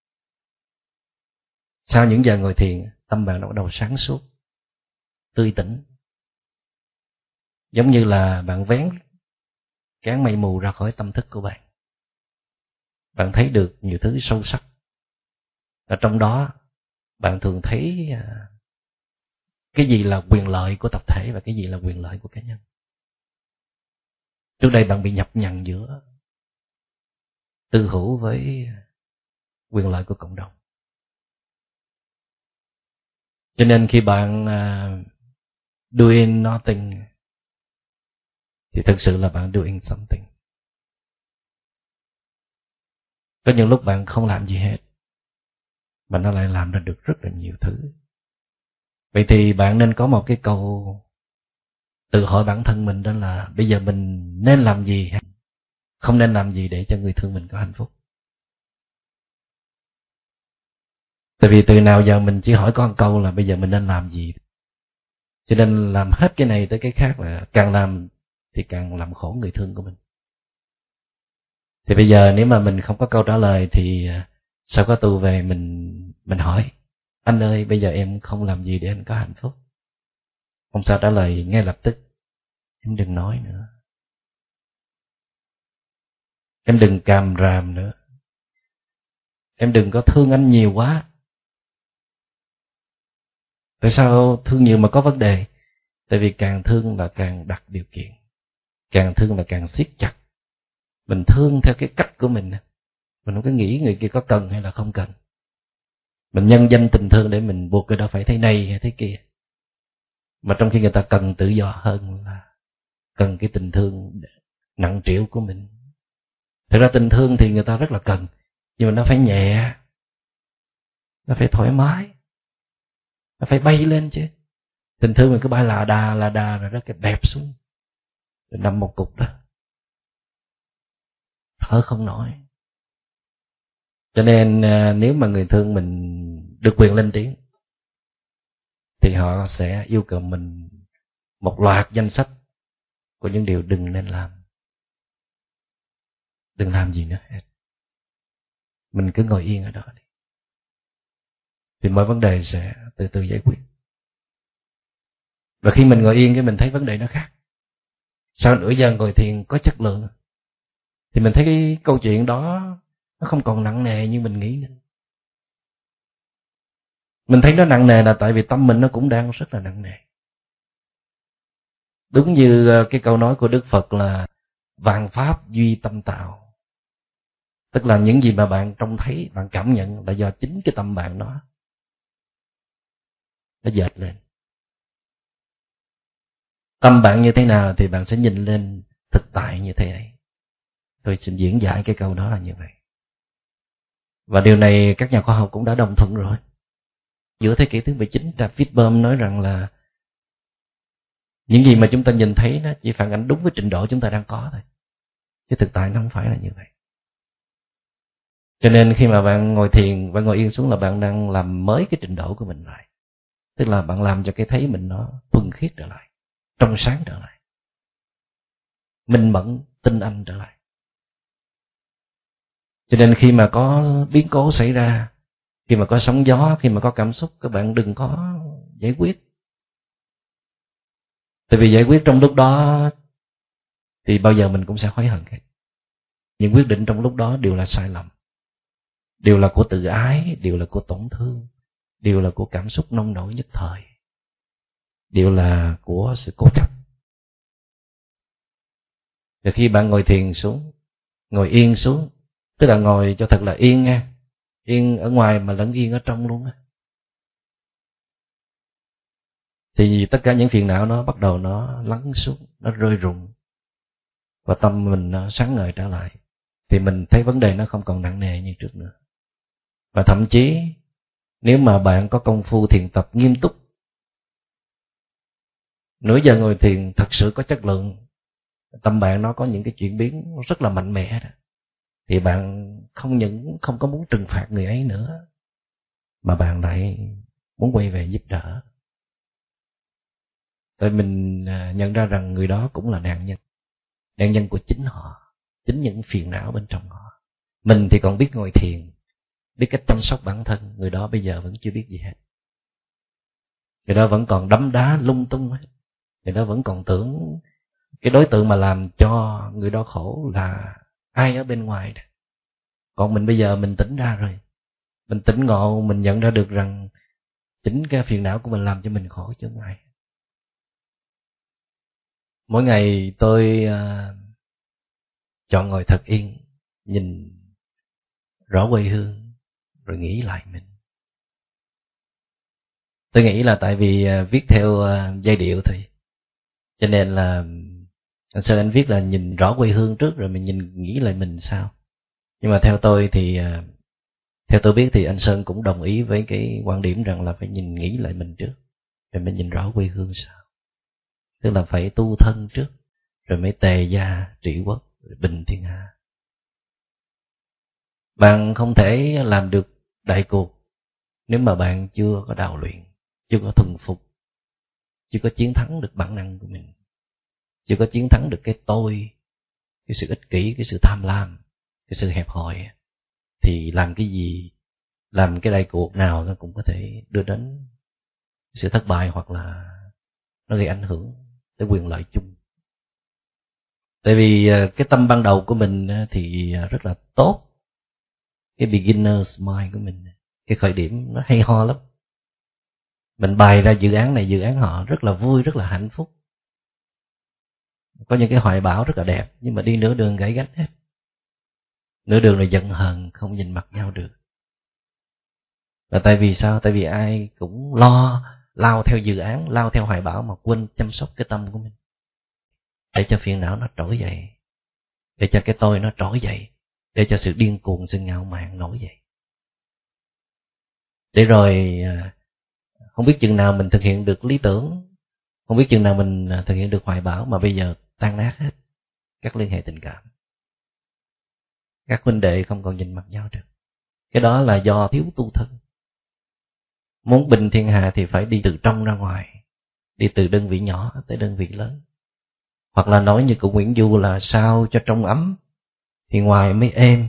Sau những giờ ngồi thiền, tâm bạn bắt đầu sáng suốt, tươi tỉnh. Giống như là bạn vén cái áng mây mù ra khỏi tâm thức của bạn. Bạn thấy được nhiều thứ sâu sắc. Ở trong đó, bạn thường thấy cái gì là quyền lợi của tập thể và cái gì là quyền lợi của cá nhân. Trước đây bạn bị nhập nhằng giữa tư hữu với quyền lợi của cộng đồng. Cho nên khi bạn doing nothing thì thực sự là bạn doing something. Có những lúc bạn không làm gì hết mà nó lại làm ra được rất là nhiều thứ. Vậy thì bạn nên có một cái câu tự hỏi bản thân mình, đó là bây giờ mình nên làm gì, không nên làm gì để cho người thương mình có hạnh phúc. Tại vì từ nào giờ mình chỉ hỏi có một câu là bây giờ mình nên làm gì. Cho nên làm hết cái này tới cái khác, là càng làm thì càng làm khổ người thương của mình. Thì bây giờ nếu mà mình không có câu trả lời thì sau có tu về mình hỏi: anh ơi, bây giờ em không làm gì để anh có hạnh phúc? Không sao trả lời ngay lập tức: em đừng nói nữa, em đừng càm ràm nữa, em đừng có thương anh nhiều quá. Tại sao thương nhiều mà có vấn đề? Tại vì càng thương là càng đặt điều kiện, càng thương là càng siết chặt. Mình thương theo cái cách của mình không có nghĩ người kia có cần hay là không cần. Mình nhân danh tình thương để mình buộc người đó phải thế này hay thế kia. Mà trong khi người ta cần tự do hơn, là cần cái tình thương nặng trĩu của mình. Thực ra tình thương thì người ta rất là cần, nhưng mà nó phải nhẹ, nó phải thoải mái, nó phải bay lên chứ. Tình thương mình cứ bay là đà rồi rất cái bẹp xuống, rồi nằm một cục đó, thở không nổi. Cho nên nếu mà người thương mình được quyền lên tiếng thì họ sẽ yêu cầu mình một loạt danh sách của những điều đừng nên làm. Đừng làm gì nữa hết, mình cứ ngồi yên ở đó đi, thì mọi vấn đề sẽ từ từ giải quyết. Và khi mình ngồi yên cái mình thấy vấn đề nó khác. Sau nửa giờ ngồi thiền có chất lượng thì mình thấy cái câu chuyện đó nó không còn nặng nề như mình nghĩ nữa. Mình thấy nó nặng nề là tại vì tâm mình nó cũng đang rất là nặng nề. Đúng như cái câu nói của Đức Phật là vạn pháp duy tâm tạo. Tức là những gì mà bạn trông thấy, bạn cảm nhận là do chính cái tâm bạn nó dệt lên. Tâm bạn như thế nào thì bạn sẽ nhìn lên thực tại như thế ấy. Tôi xin diễn giải cái câu đó là như vậy. Và điều này các nhà khoa học cũng đã đồng thuận rồi. Giữa thế kỷ thứ 19, David Bohm nói rằng là những gì mà chúng ta nhìn thấy nó chỉ phản ánh đúng với trình độ chúng ta đang có thôi, chứ thực tại nó không phải là như vậy. Cho nên khi mà bạn ngồi thiền, bạn ngồi yên xuống là bạn đang làm mới cái trình độ của mình lại. Tức là bạn làm cho cái thấy mình nó thuần khiết trở lại, trong sáng trở lại, minh mẫn, tinh anh trở lại. Cho nên khi mà có biến cố xảy ra, khi mà có sóng gió, khi mà có cảm xúc, các bạn đừng có giải quyết. Tại vì giải quyết trong lúc đó thì bao giờ mình cũng sẽ hối hận hết. Những quyết định trong lúc đó đều là sai lầm, đều là của tự ái, đều là của tổn thương, đều là của cảm xúc nông nổi nhất thời, đều là của sự cố chấp. Và khi bạn ngồi thiền xuống, ngồi yên xuống, tức là ngồi cho thật là yên nha, yên ở ngoài mà lẫn yên ở trong luôn á, thì tất cả những phiền não nó bắt đầu nó lắng xuống, nó rơi rụng, và tâm mình nó sáng ngời trở lại, thì mình thấy vấn đề nó không còn nặng nề như trước nữa. Và thậm chí nếu mà bạn có công phu thiền tập nghiêm túc, nửa giờ ngồi thiền thật sự có chất lượng, tâm bạn nó có những cái chuyển biến rất là mạnh mẽ đó, thì bạn không những không có muốn trừng phạt người ấy nữa, mà bạn lại muốn quay về giúp đỡ. Tại mình nhận ra rằng người đó cũng là nạn nhân của chính họ, chính những phiền não bên trong họ. Mình thì còn biết ngồi thiền, biết cách chăm sóc bản thân, người đó bây giờ vẫn chưa biết gì hết. Người đó vẫn còn đấm đá lung tung hết. Người đó vẫn còn tưởng cái đối tượng mà làm cho người đó khổ là ai ở bên ngoài đó. Còn mình bây giờ mình tỉnh ra rồi, mình tỉnh ngộ, mình nhận ra được rằng chính cái phiền não của mình làm cho mình khổ chứ không ai. Mỗi ngày tôi chọn ngồi thật yên, nhìn rõ quê hương, rồi nghĩ lại mình. Tôi nghĩ là tại vì viết theo giai điệu thôi, cho nên là anh Sơn anh viết là nhìn rõ quê hương trước rồi mình nghĩ lại mình sao. Nhưng mà theo tôi thì theo tôi biết thì anh Sơn cũng đồng ý với cái quan điểm rằng là phải nghĩ lại mình trước, rồi mình nhìn rõ quê hương sao. Tức là phải tu thân trước, rồi mới tề gia trị quốc, rồi bình thiên hạ. Bạn không thể làm được đại cuộc nếu mà bạn chưa có đào luyện, chưa có thuần phục, chưa có chiến thắng được bản năng của mình, chưa có chiến thắng được cái tôi, cái sự ích kỷ, cái sự tham lam, cái sự hẹp hòi, thì làm cái gì, làm cái đại cuộc nào nó cũng có thể đưa đến sự thất bại, hoặc là nó gây ảnh hưởng tới quyền lợi chung. Tại vì cái tâm ban đầu của mình thì rất là tốt, cái beginner's mind của mình, cái khởi điểm nó hay ho lắm. Mình bày ra dự án này dự án họ rất là vui, rất là hạnh phúc. Có những cái hoài bão rất là đẹp, nhưng mà đi nửa đường gãy gánh hết. Nửa đường là giận hờn, không nhìn mặt nhau được. Là tại vì sao? Tại vì ai cũng lao theo dự án, lao theo hoài bão mà quên chăm sóc cái tâm của mình. Để cho phiền não nó trỗi dậy, để cho cái tôi nó trỗi dậy, để cho sự điên cuồng, sự ngạo mạn nổi dậy. Để rồi không biết chừng nào mình thực hiện được lý tưởng, không biết chừng nào mình thực hiện được hoài bão, mà bây giờ tan nát hết các liên hệ tình cảm. Các huynh đệ không còn nhìn mặt nhau được. Cái đó là do thiếu tu thân. Muốn bình thiên hạ thì phải đi từ trong ra ngoài, đi từ đơn vị nhỏ tới đơn vị lớn. Hoặc là nói như cụ Nguyễn Du là sao cho trong ấm thì ngoài mới êm.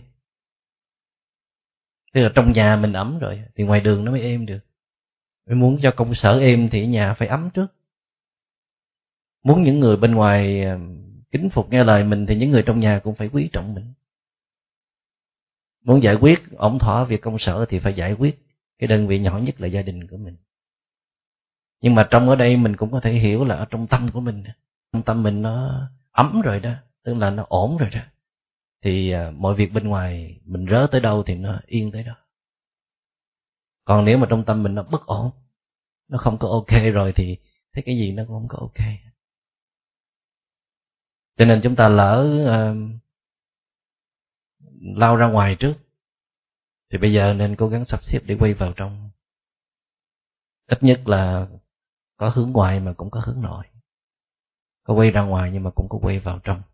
Tức là trong nhà mình ấm rồi thì ngoài đường nó mới êm được. Nếu muốn cho công sở êm thì nhà phải ấm trước. Muốn những người bên ngoài kính phục nghe lời mình thì những người trong nhà cũng phải quý trọng mình. Muốn giải quyết ổn thỏa việc công sở thì phải giải quyết cái đơn vị nhỏ nhất là gia đình của mình. Nhưng mà trong ở đây mình cũng có thể hiểu là ở trong tâm của mình, trong tâm mình nó ấm rồi đó, tức là nó ổn rồi đó, thì mọi việc bên ngoài mình rớ tới đâu thì nó yên tới đó. Còn nếu mà trong tâm mình nó bất ổn, nó không có ok rồi thì thấy cái gì nó cũng không có ok. Cho nên chúng ta lỡ lao ra ngoài trước, thì bây giờ nên cố gắng sắp xếp để quay vào trong. Ít nhất là có hướng ngoài mà cũng có hướng nội, có quay ra ngoài nhưng mà cũng có quay vào trong.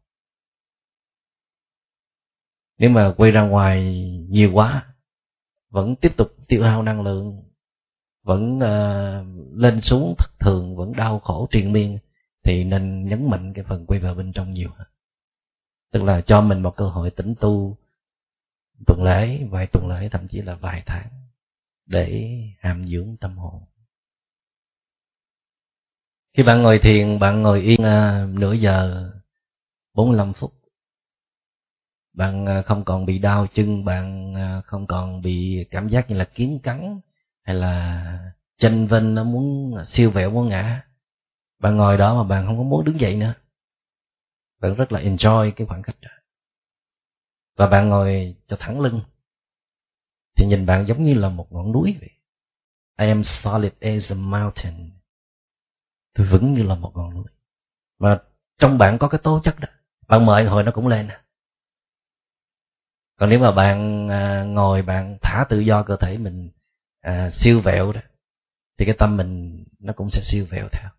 Nếu mà quay ra ngoài nhiều quá, vẫn tiếp tục tiêu hao năng lượng, vẫn lên xuống thất thường, vẫn đau khổ triền miên, thì nên nhấn mạnh cái phần quay vào bên trong nhiều hơn. Tức là cho mình một cơ hội tĩnh tu tuần lễ, vài tuần lễ, thậm chí là vài tháng, để hàm dưỡng tâm hồn. Khi bạn ngồi thiền, bạn ngồi yên nửa giờ 45 phút. bạn không còn bị đau chân, bạn không còn bị cảm giác như là kiến cắn hay là chênh vênh nó muốn siêu vẹo muốn ngã. Bạn ngồi đó mà bạn không có muốn đứng dậy nữa. Bạn rất là enjoy cái khoảng cách đó. Và bạn ngồi cho thẳng lưng thì nhìn bạn giống như là một ngọn núi vậy. I am solid as a mountain. Tôi vững như là một ngọn núi. Mà trong bạn có cái tố chất đó, bạn mời hồi nó cũng lên. Còn nếu mà bạn ngồi bạn thả tự do cơ thể mình siêu vẹo đó, thì cái tâm mình nó cũng sẽ siêu vẹo theo.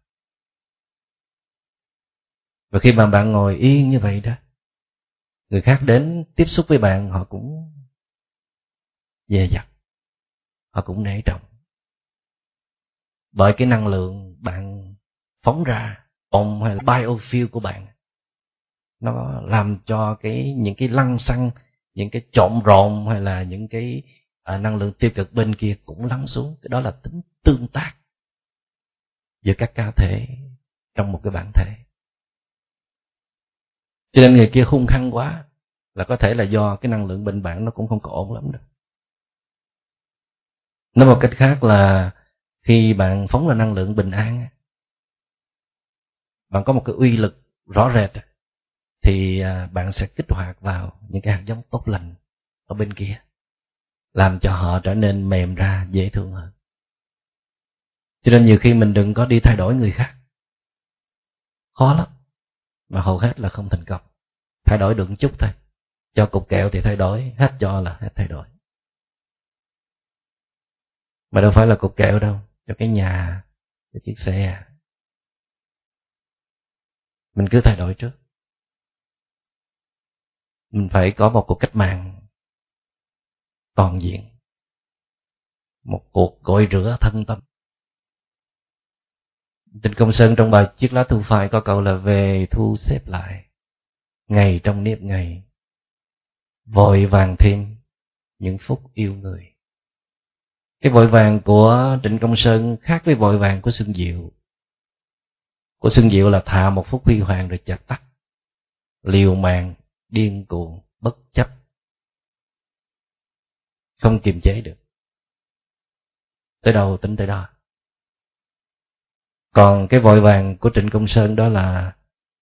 Và khi mà bạn ngồi yên như vậy đó, người khác đến tiếp xúc với bạn họ cũng dè dặt, họ cũng nể trọng. Bởi cái năng lượng bạn phóng ra, bông hay là biofield của bạn, nó làm cho những cái lăng xăng, những cái trộn rộn hay là những cái năng lượng tiêu cực bên kia cũng lắng xuống. Cái đó là tính tương tác giữa các cá thể trong một cái bản thể. Cho nên người kia hung hăng quá là có thể là do cái năng lượng bên bạn nó cũng không có ổn lắm đâu. Nói một cách khác là khi bạn phóng ra năng lượng bình an, bạn có một cái uy lực rõ rệt, thì bạn sẽ kích hoạt vào những cái hạt giống tốt lành ở bên kia, làm cho họ trở nên mềm ra, dễ thương hơn. Cho nên nhiều khi mình đừng có đi thay đổi người khác, khó lắm, mà hầu hết là không thành công. Thay đổi được một chút thôi, cho cục kẹo thì thay đổi, hết cho là hết thay đổi. Mà đâu phải là cục kẹo đâu, cho cái nhà, cho chiếc xe, mình cứ thay đổi trước. Mình phải có một cuộc cách mạng toàn diện, một cuộc gội rửa thân tâm. Trịnh Công Sơn trong bài Chiếc lá thu phai có câu là: về thu xếp lại, ngày trong nếp ngày, vội vàng thêm những phút yêu người. Cái vội vàng của Trịnh Công Sơn khác với vội vàng của Xuân Diệu. Của Xuân Diệu là thà một phút huy hoàng rồi chợt tắt, liều mạng, điên cuồng, bất chấp, không kiềm chế được, tới đâu tính tới đó. Còn cái vội vàng của Trịnh Công Sơn đó là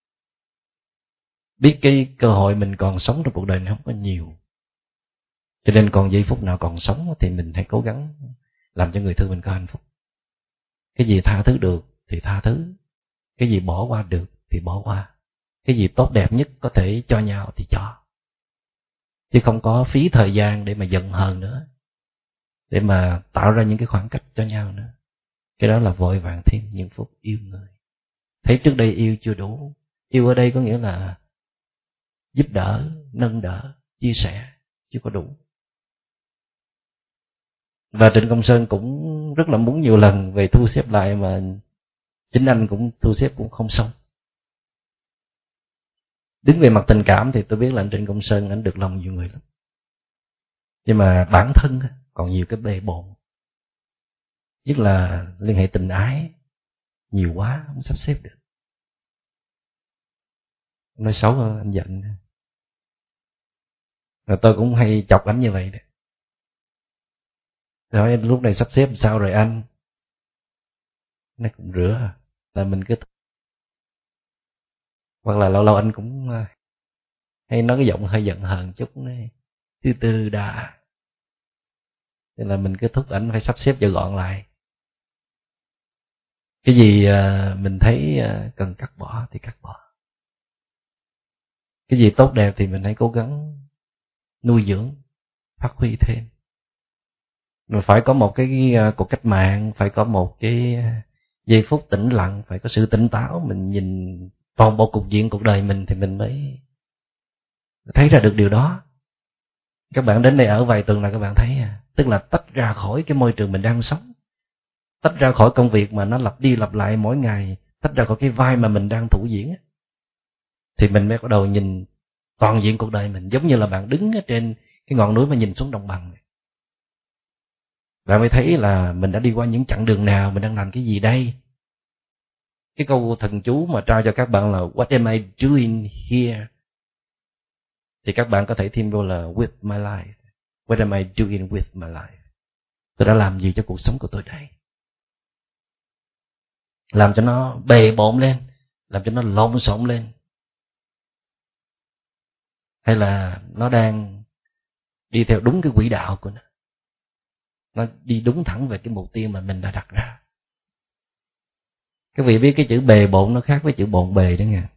biết cái cơ hội mình còn sống trong cuộc đời này không có nhiều, cho nên còn giây phút nào còn sống thì mình hãy cố gắng làm cho người thương mình có hạnh phúc. Cái gì tha thứ được thì tha thứ, cái gì bỏ qua được thì bỏ qua, cái gì tốt đẹp nhất có thể cho nhau thì cho, chứ không có phí thời gian để mà giận hờn nữa, để mà tạo ra những cái khoảng cách cho nhau nữa. Cái đó là vội vàng thêm những phút yêu người. Thấy trước đây yêu chưa đủ. Yêu ở đây có nghĩa là giúp đỡ, nâng đỡ, chia sẻ, chưa có đủ. Và Trịnh Công Sơn cũng rất là muốn nhiều lần về thu xếp lại, mà chính anh cũng thu xếp cũng không xong. Đứng về mặt tình cảm thì tôi biết là anh Trịnh Công Sơn anh được lòng nhiều người lắm, nhưng mà bản thân còn nhiều cái bề bộn, nhất là liên hệ tình ái nhiều quá không sắp xếp được. Nói xấu anh giận, rồi tôi cũng hay chọc anh như vậy đấy. Rồi lúc này sắp xếp sao rồi anh? Nó cũng rửa là mình cứ, hoặc là lâu lâu anh cũng hay nói cái giọng hơi giận hờn chút này, từ từ đã, nên là mình cứ thúc ảnh phải sắp xếp cho gọn lại. Cái gì mình thấy cần cắt bỏ thì cắt bỏ, cái gì tốt đẹp thì mình hãy cố gắng nuôi dưỡng, phát huy thêm. Rồi phải có một cái cuộc cách mạng, phải có một cái giây phút tĩnh lặng, phải có sự tỉnh táo, mình nhìn toàn bộ cục diện cuộc đời mình thì mình mới thấy ra được điều đó. Các bạn đến đây ở vài tuần là các bạn thấy, tức là tách ra khỏi cái môi trường mình đang sống, tách ra khỏi công việc mà nó lặp đi lặp lại mỗi ngày, tách ra khỏi cái vai mà mình đang thủ diễn, thì mình mới bắt đầu nhìn toàn diện cuộc đời mình, giống như là bạn đứng ở trên cái ngọn núi mà nhìn xuống đồng bằng. Bạn mới thấy là mình đã đi qua những chặng đường nào, mình đang làm cái gì đây. Cái câu thần chú mà trao cho các bạn là What am I doing here? thì các bạn có thể thêm vô là with my life. What am I doing with my life? Tôi đã làm gì cho cuộc sống của tôi đây? Làm cho nó bề bộn lên, làm cho nó lộn xộn lên, hay là nó đang đi theo đúng cái quỹ đạo của nó đi đúng thẳng về cái mục tiêu mà mình đã đặt ra. Các vị biết cái chữ bề bộn nó khác với chữ bộn bề đó nghe.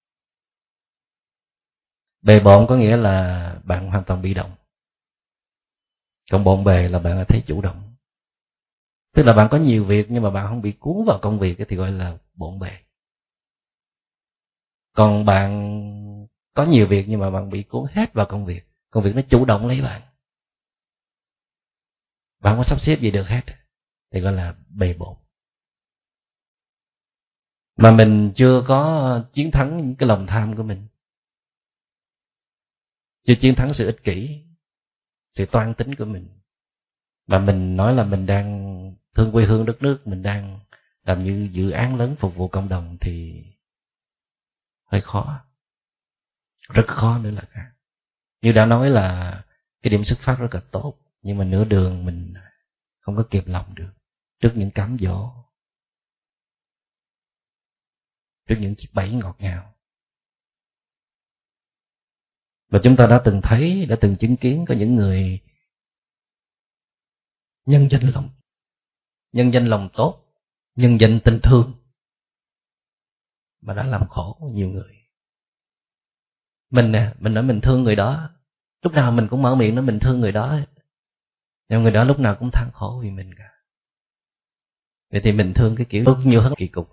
Bề bộn có nghĩa là bạn hoàn toàn bị động, còn bộn bề là bạn thấy chủ động. Tức là bạn có nhiều việc nhưng mà bạn không bị cuốn vào công việc thì gọi là bộn bề. Còn bạn có nhiều việc nhưng mà bạn bị cuốn hết vào công việc nó chủ động lấy bạn. Bạn không có sắp xếp gì được hết thì gọi là bề bộn. Mà mình chưa có chiến thắng những cái lòng tham của mình, chưa chiến thắng sự ích kỷ, sự toan tính của mình, mà mình nói là mình đang thương quê hương đất nước, mình đang làm những dự án lớn phục vụ cộng đồng thì hơi khó, rất khó nữa là cả. Như đã nói là cái điểm xuất phát rất là tốt, nhưng mà nửa đường mình không có kịp lòng được trước những cám dỗ, trước những chiếc bẫy ngọt ngào. Và chúng ta đã từng thấy, đã từng chứng kiến có những người nhân danh lòng tốt, nhân danh tình thương mà đã làm khổ nhiều người. Mình nói mình thương người đó, lúc nào mình cũng mở miệng nói mình thương người đó, nhưng người đó lúc nào cũng than khổ vì mình cả. Vậy thì mình thương cái kiểu tốt nhiều hơn kỳ cục.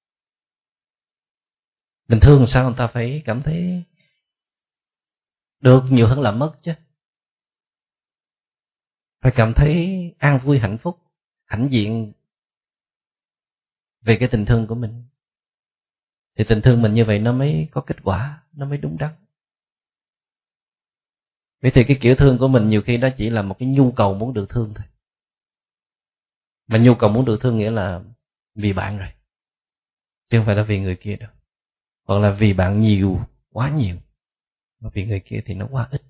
Mình thương làm sao người ta phải cảm thấy được nhiều hơn là mất chứ. Phải cảm thấy an vui, hạnh phúc, hãnh diện về cái tình thương của mình. Thì tình thương mình như vậy nó mới có kết quả, nó mới đúng đắn. Vậy thì cái kiểu thương của mình nhiều khi nó chỉ là một cái nhu cầu muốn được thương thôi. Mà nhu cầu muốn được thương nghĩa là vì bạn rồi, chứ không phải là vì người kia đâu. Hoặc là vì bạn nhiều, quá nhiều, mà vì người kia thì nó quá ít.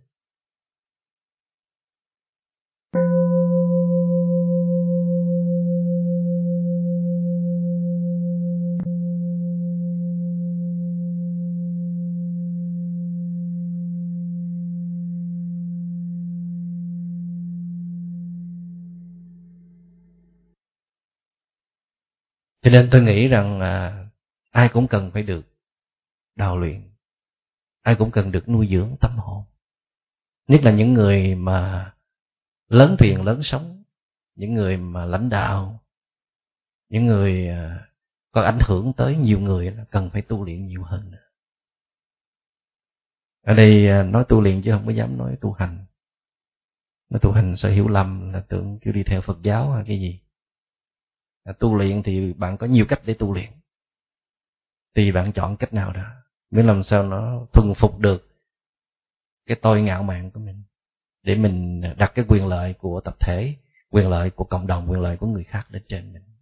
Cho nên tôi nghĩ rằng ai cũng cần phải được đào luyện, ai cũng cần được nuôi dưỡng tâm hồn. Nhất là những người mà lớn thuyền lớn sóng, những người mà lãnh đạo, những người có ảnh hưởng tới nhiều người là cần phải tu luyện nhiều hơn nữa. Ở đây nói tu luyện chứ không có dám nói tu hành. Nói tu hành sẽ hiểu lầm là tưởng kêu đi theo Phật giáo hay cái gì. Tu luyện thì bạn có nhiều cách để tu luyện, tùy bạn chọn cách nào đó, miễn làm sao nó thuần phục được cái tôi ngạo mạn của mình, để mình đặt cái quyền lợi của tập thể, quyền lợi của cộng đồng, quyền lợi của người khác lên trên mình.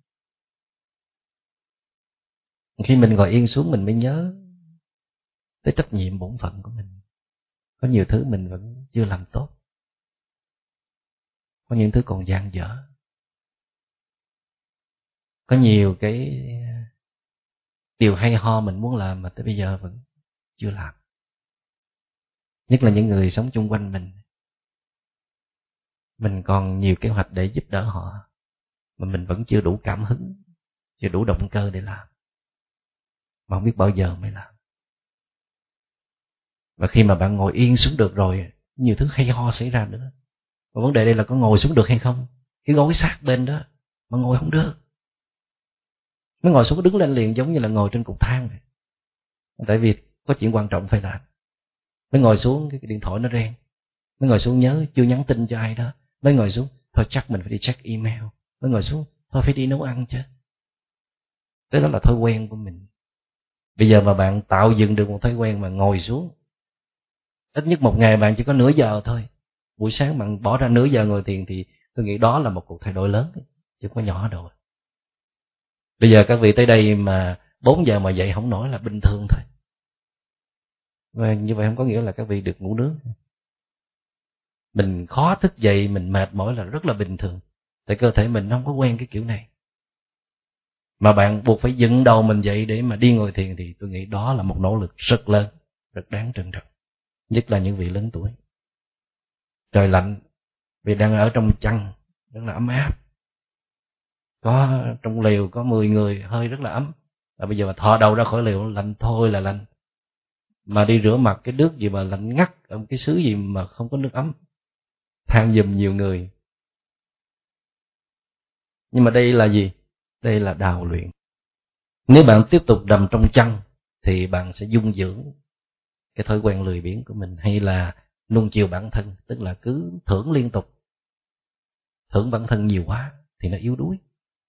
Khi mình ngồi yên xuống mình mới nhớ tới trách nhiệm bổn phận của mình. Có nhiều thứ mình vẫn chưa làm tốt, có những thứ còn dang dở, có nhiều cái điều hay ho mình muốn làm mà tới bây giờ vẫn chưa làm. Nhất là những người sống chung quanh mình còn nhiều kế hoạch để giúp đỡ họ, mà mình vẫn chưa đủ cảm hứng, chưa đủ động cơ để làm, mà không biết bao giờ mới làm. Và khi mà bạn ngồi yên xuống được rồi, nhiều thứ hay ho xảy ra nữa. Và vấn đề đây là có ngồi xuống được hay không. Cái gối sát bên đó mà ngồi không được, mới ngồi xuống đứng lên liền giống như là ngồi trên cục thang vậy. Tại vì có chuyện quan trọng phải làm. Mới ngồi xuống cái điện thoại nó reng, mới ngồi xuống nhớ chưa nhắn tin cho ai đó, mới ngồi xuống thôi chắc mình phải đi check email, mới ngồi xuống thôi phải đi nấu ăn chứ. Thế đó là thói quen của mình. Bây giờ mà bạn tạo dựng được một thói quen mà ngồi xuống, ít nhất một ngày bạn chỉ có nửa giờ thôi, buổi sáng bạn bỏ ra nửa giờ ngồi thiền, thì tôi nghĩ đó là một cuộc thay đổi lớn, chứ không có nhỏ đâu. Bây giờ các vị tới đây mà 4 giờ mà dậy không nổi là bình thường thôi. Và như vậy không có nghĩa là các vị được ngủ nướng. Mình khó thức dậy, mình mệt mỏi là rất là bình thường. Tại cơ thể mình không có quen cái kiểu này. Mà bạn buộc phải dựng đầu mình dậy để mà đi ngồi thiền thì tôi nghĩ đó là một nỗ lực rất lớn, rất đáng trân trọng. Nhất là những vị lớn tuổi. Trời lạnh, vì đang ở trong chăn, rất là ấm áp. Có trong lều có 10 người, hơi rất là ấm. Và bây giờ mà thò đầu ra khỏi lều, lạnh thôi là lạnh. Mà đi rửa mặt cái nước gì mà lạnh ngắt, ở cái xứ gì mà không có nước ấm. Than giùm nhiều người. Nhưng mà đây là gì? Đây là đào luyện. Nếu bạn tiếp tục nằm trong chăn thì bạn sẽ dung dưỡng cái thói quen lười biếng của mình, hay là nuông chiều bản thân, tức là cứ thưởng liên tục. Thưởng bản thân nhiều quá thì nó yếu đuối.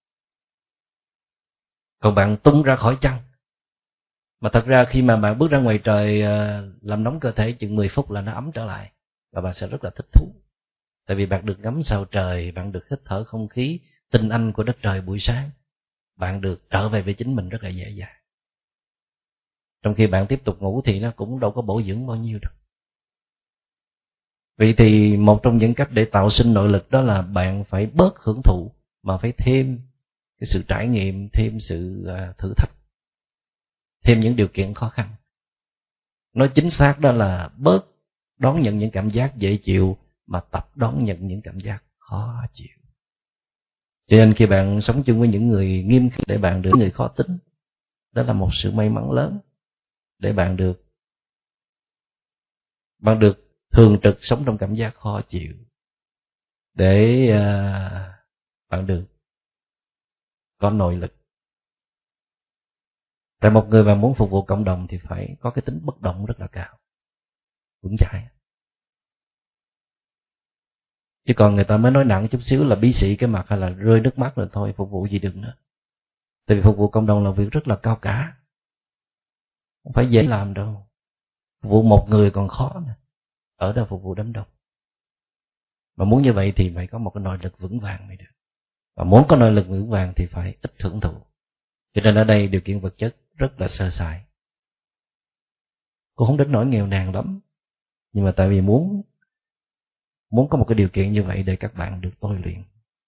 Còn bạn tung ra khỏi chăn, mà thật ra khi mà bạn bước ra ngoài trời làm nóng cơ thể chừng 10 phút là nó ấm trở lại, và bạn sẽ rất là thích thú. Tại vì bạn được ngắm sao trời, bạn được hít thở không khí tinh anh của đất trời buổi sáng, bạn được trở về với chính mình rất là dễ dàng. Trong khi bạn tiếp tục ngủ thì nó cũng đâu có bổ dưỡng bao nhiêu đâu. Vậy thì một trong những cách để tạo sinh nội lực đó là bạn phải bớt hưởng thụ, mà phải thêm cái sự trải nghiệm, thêm sự thử thách, thêm những điều kiện khó khăn. Nói chính xác đó là bớt đón nhận những cảm giác dễ chịu, mà tập đón nhận những cảm giác khó chịu. Cho nên khi bạn sống chung với những người nghiêm khắc, để bạn được người khó tính, đó là một sự may mắn lớn. Để bạn được thường trực sống trong cảm giác khó chịu, để bạn được có nội lực. Tại một người mà muốn phục vụ cộng đồng thì phải có cái tính bất động rất là cao, vững chãi. Chứ còn người ta mới nói nặng chút xíu là bí xị cái mặt hay là rơi nước mắt rồi thôi, phục vụ gì đừng nữa. Tại vì phục vụ cộng đồng là việc rất là cao cả, không phải dễ làm đâu. Phục vụ một người còn khó nè, ở đâu phục vụ đám đông. Mà muốn như vậy thì phải có một cái nội lực vững vàng mới được. Và muốn có nội lực vững vàng thì phải ít hưởng thụ. Cho nên ở đây điều kiện vật chất rất là sơ sài, cũng không đến nỗi nghèo nàn lắm. Nhưng mà tại vì muốn có một cái điều kiện như vậy để các bạn được tôi luyện.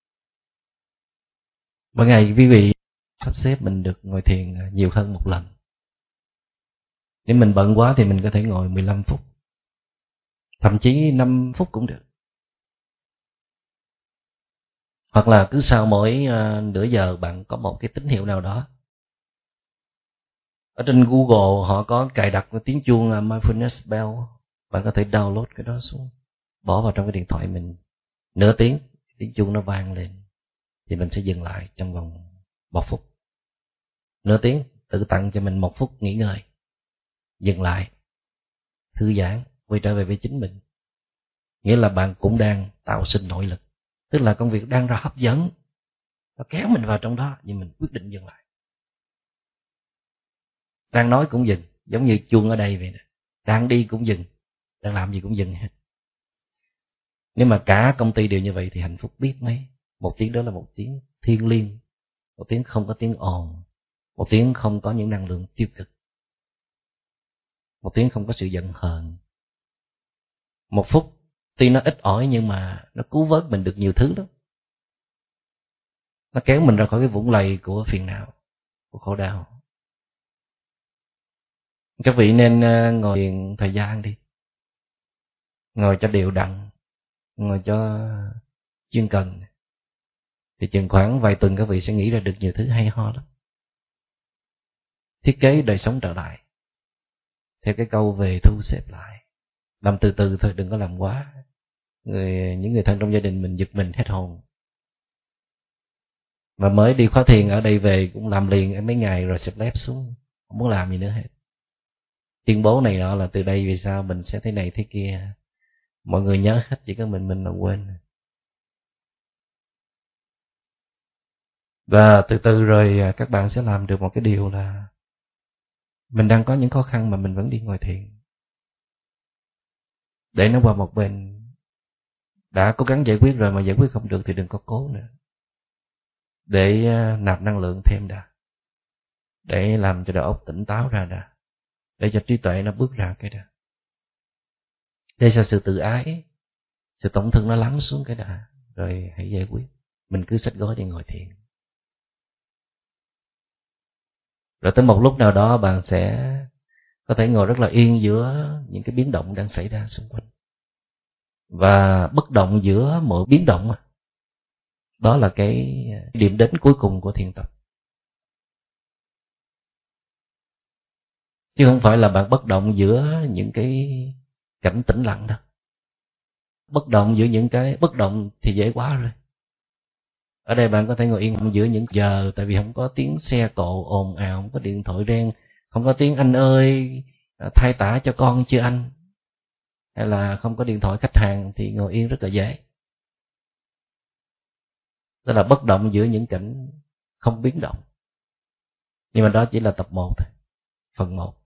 Mỗi ngày quý vị sắp xếp mình được ngồi thiền nhiều hơn một lần. Nếu mình bận quá thì mình có thể ngồi 15 phút, thậm chí 5 phút cũng được. Hoặc là cứ sau mỗi nửa giờ bạn có một cái tín hiệu nào đó. Ở trên Google họ có cài đặt cái tiếng chuông Mindfulness Bell. Bạn có thể download cái đó xuống, bỏ vào trong cái điện thoại mình. Nửa tiếng tiếng chuông nó vang lên thì mình sẽ dừng lại trong vòng 1 phút. Nửa tiếng tự tặng cho mình 1 phút nghỉ ngơi, dừng lại, thư giãn, quay trở về với chính mình. Nghĩa là bạn cũng đang tạo sinh nội lực. Tức là công việc đang ra hấp dẫn, nó kéo mình vào trong đó, nhưng mình quyết định dừng lại. Đang nói cũng dừng, giống như chuông ở đây vậy nè. Đang đi cũng dừng, đang làm gì cũng dừng hết. Nếu mà cả công ty đều như vậy thì hạnh phúc biết mấy. Một tiếng đó là một tiếng thiêng liêng, một tiếng không có tiếng ồn, một tiếng không có những năng lượng tiêu cực, một tiếng không có sự giận hờn. 1 phút tuy nó ít ỏi nhưng mà nó cứu vớt mình được nhiều thứ lắm. Nó kéo mình ra khỏi cái vũng lầy của phiền não, của khổ đau. Các vị nên ngồi thiền thời gian đi. Ngồi cho đều đặn, ngồi cho chuyên cần. Thì chừng khoảng vài tuần các vị sẽ nghĩ ra được nhiều thứ hay ho lắm. Thiết kế đời sống trở lại, theo cái câu về thu xếp lại. Làm từ từ thôi, đừng có làm quá. Những người thân trong gia đình mình giật mình hết hồn. Mà mới đi khóa thiền ở đây về cũng làm liền mấy ngày rồi xếp lép xuống, không muốn làm gì nữa hết. Tuyên bố này nọ là từ đây vì sao mình sẽ thế này thế kia. Mọi người nhớ hết, chỉ có mình là quên. Và từ từ rồi các bạn sẽ làm được một cái điều là mình đang có những khó khăn mà mình vẫn đi ngồi thiền. Để nó qua một bên. Đã cố gắng giải quyết rồi mà giải quyết không được thì đừng có cố nữa. Để nạp năng lượng thêm đã, để làm cho đầu óc tỉnh táo ra đã. để cho trí tuệ nó bước ra cái đó, để cho sự tự ái, sự tổn thương nó lắng xuống cái đã, rồi hãy giải quyết. Mình cứ xách gói đi ngồi thiền. Rồi tới một lúc nào đó bạn sẽ có thể ngồi rất là yên giữa những cái biến động đang xảy ra xung quanh. Và bất động giữa mỗi biến động, đó là cái điểm đến cuối cùng của thiền tập. Chứ không phải là bạn bất động giữa những cái cảnh tĩnh lặng đâu. Bất động giữa những cái bất động thì dễ quá rồi. Ở đây bạn có thể ngồi yên giữa những giờ, tại vì không có tiếng xe cộ ồn ào, không có điện thoại reng, không có tiếng anh ơi thay tả cho con chưa anh, hay là không có điện thoại khách hàng, thì ngồi yên rất là dễ. Đó là bất động giữa những cảnh không biến động. Nhưng mà đó chỉ là tập 1 thôi, phần 1.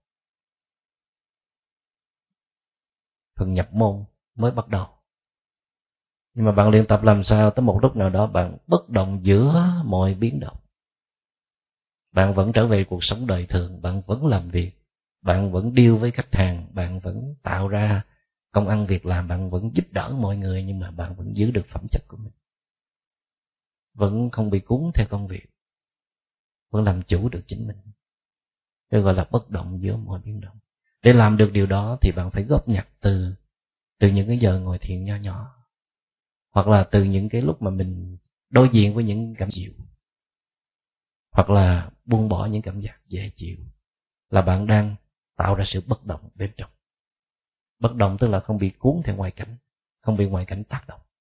Phần nhập môn mới bắt đầu. Nhưng mà bạn luyện tập làm sao tới một lúc nào đó bạn bất động giữa mọi biến động. Bạn vẫn trở về cuộc sống đời thường, bạn vẫn làm việc, bạn vẫn deal với khách hàng, bạn vẫn tạo ra công ăn việc làm, bạn vẫn giúp đỡ mọi người, nhưng mà bạn vẫn giữ được phẩm chất của mình. Vẫn không bị cuốn theo công việc, vẫn làm chủ được chính mình. Đây gọi là bất động giữa mọi biến động. Để làm được điều đó thì bạn phải góp nhặt từ những cái giờ ngồi thiền nho nhỏ, hoặc là từ những cái lúc mà mình đối diện với những cảm chịu, hoặc là buông bỏ những cảm giác dễ chịu, là bạn đang tạo ra sự bất động bên trong. Bất động tức là không bị cuốn theo ngoại cảnh, không bị ngoại cảnh tác động.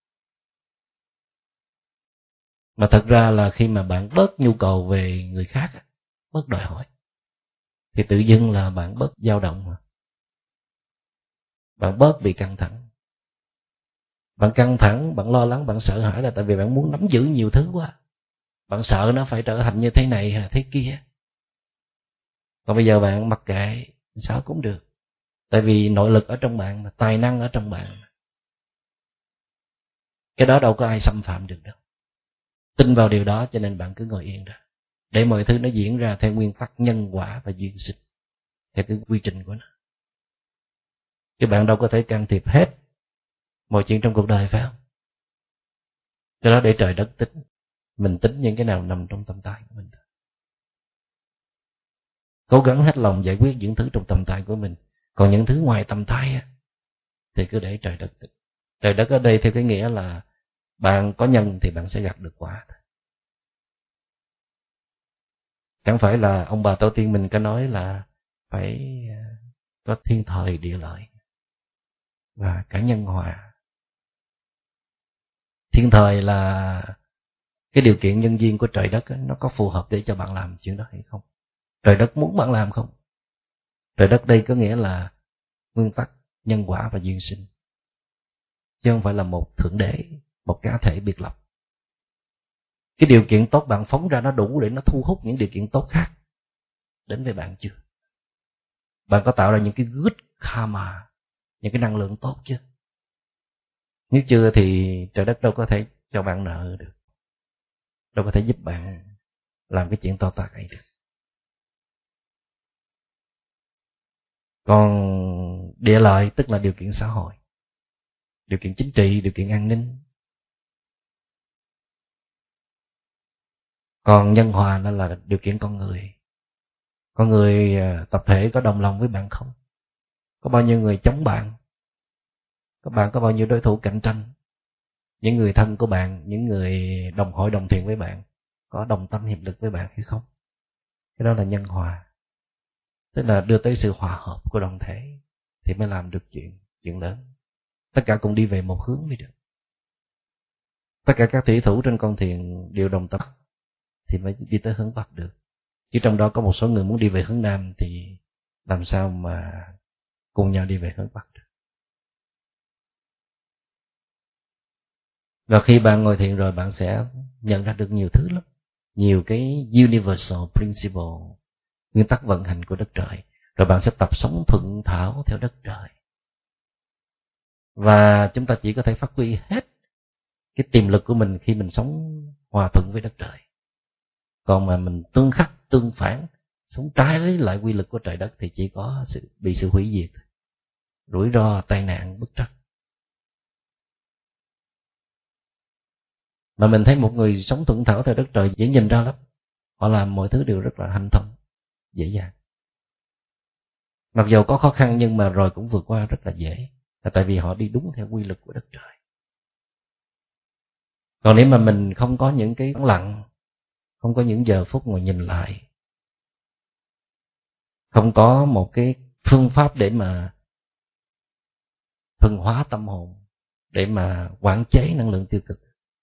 Mà thật ra là khi mà bạn bớt nhu cầu về người khác, bớt đòi hỏi, thì tự dưng là bạn bớt dao động mà. Bạn bớt bị căng thẳng. Bạn căng thẳng, bạn lo lắng, bạn sợ hãi là tại vì bạn muốn nắm giữ nhiều thứ quá. Bạn sợ nó phải trở thành như thế này hay là thế kia. Còn bây giờ bạn mặc kệ, sao cũng được. Tại vì nội lực ở trong bạn mà, tài năng ở trong bạn. Cái đó đâu có ai xâm phạm được đâu. Tin vào điều đó cho nên bạn cứ ngồi yên đó. Để mọi thứ nó diễn ra theo nguyên tắc nhân quả và duyên sinh, theo cái quy trình của nó. Chứ bạn đâu có thể can thiệp hết mọi chuyện trong cuộc đời, phải không? Cho đó để trời đất tính. Mình tính những cái nào nằm trong tầm tay của mình. Cố gắng hết lòng giải quyết những thứ trong tầm tay của mình. Còn những thứ ngoài tầm tay thì cứ để trời đất tính. Trời đất ở đây theo cái nghĩa là bạn có nhân thì bạn sẽ gặt được quả. Chẳng phải là ông bà tổ tiên mình có nói là phải có thiên thời địa lợi và cả nhân hòa. Thiên thời là cái điều kiện nhân duyên của trời đất nó có phù hợp để cho bạn làm chuyện đó hay không. Trời đất muốn bạn làm không? Trời đất đây có nghĩa là nguyên tắc nhân quả và duyên sinh, chứ không phải là một thượng đế, một cá thể biệt lập. Cái điều kiện tốt bạn phóng ra nó đủ để nó thu hút những điều kiện tốt khác đến với bạn chưa? Bạn có tạo ra những cái good karma, những cái năng lượng tốt chưa? Nếu chưa thì trời đất đâu có thể cho bạn nợ được, đâu có thể giúp bạn làm cái chuyện to tát ấy được. Còn địa lợi tức là điều kiện xã hội, điều kiện chính trị, điều kiện an ninh. Còn nhân hòa nó là điều kiện con người. Con người tập thể có đồng lòng với bạn không? Có bao nhiêu người chống bạn? Các bạn có bao nhiêu đối thủ cạnh tranh? Những người thân của bạn, những người đồng hội đồng thuyền với bạn, có đồng tâm hiệp lực với bạn hay không? Cái đó là nhân hòa. Tức là đưa tới sự hòa hợp của đoàn thể thì mới làm được chuyện lớn. Tất cả cùng đi về một hướng mới được. Tất cả các thủy thủ trên con thuyền đều đồng tâm thì mới đi tới hướng Bắc được. Chứ trong đó có một số người muốn đi về hướng Nam thì làm sao mà cùng nhau đi về hướng Bắc được. Và khi bạn ngồi thiền rồi bạn sẽ nhận ra được nhiều thứ lắm. Nhiều cái universal principle, nguyên tắc vận hành của đất trời. Rồi bạn sẽ tập sống thuận thảo theo đất trời. Và chúng ta chỉ có thể phát huy hết cái tiềm lực của mình khi mình sống hòa thuận với đất trời. Còn mà mình tương khắc, tương phản, sống trái với lại quy luật của trời đất thì chỉ có bị sự hủy diệt, rủi ro, tai nạn, bất trắc. Mà mình thấy một người sống thuận thảo theo đất trời dễ nhìn ra lắm. Họ làm mọi thứ đều rất là hanh thông, dễ dàng. Mặc dù có khó khăn nhưng mà rồi cũng vượt qua rất là dễ. Là tại vì họ đi đúng theo quy luật của đất trời. Còn nếu mà mình không có những cái vắng lặng, không có những giờ phút ngồi nhìn lại, không có một cái phương pháp để mà thuần hóa tâm hồn, để mà quản chế năng lượng tiêu cực,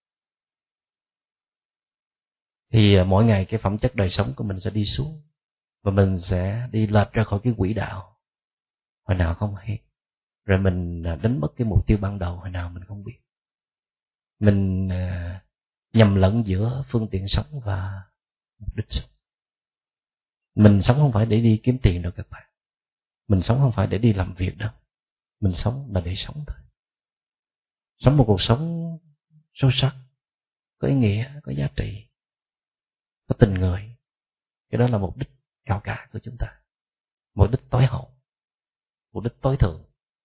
thì mỗi ngày cái phẩm chất đời sống của mình sẽ đi xuống, và mình sẽ đi lệch ra khỏi cái quỹ đạo hồi nào không hay. Rồi mình đánh mất cái mục tiêu ban đầu hồi nào mình không biết. Mình nhầm lẫn giữa phương tiện sống và mục đích sống. Mình sống không phải để đi kiếm tiền đâu các bạn. Mình sống không phải để đi làm việc đâu. Mình sống là để sống thôi. Sống một cuộc sống sâu sắc, có ý nghĩa, có giá trị, có tình người. Cái đó là mục đích cao cả của chúng ta. Mục đích tối hậu, mục đích tối thượng.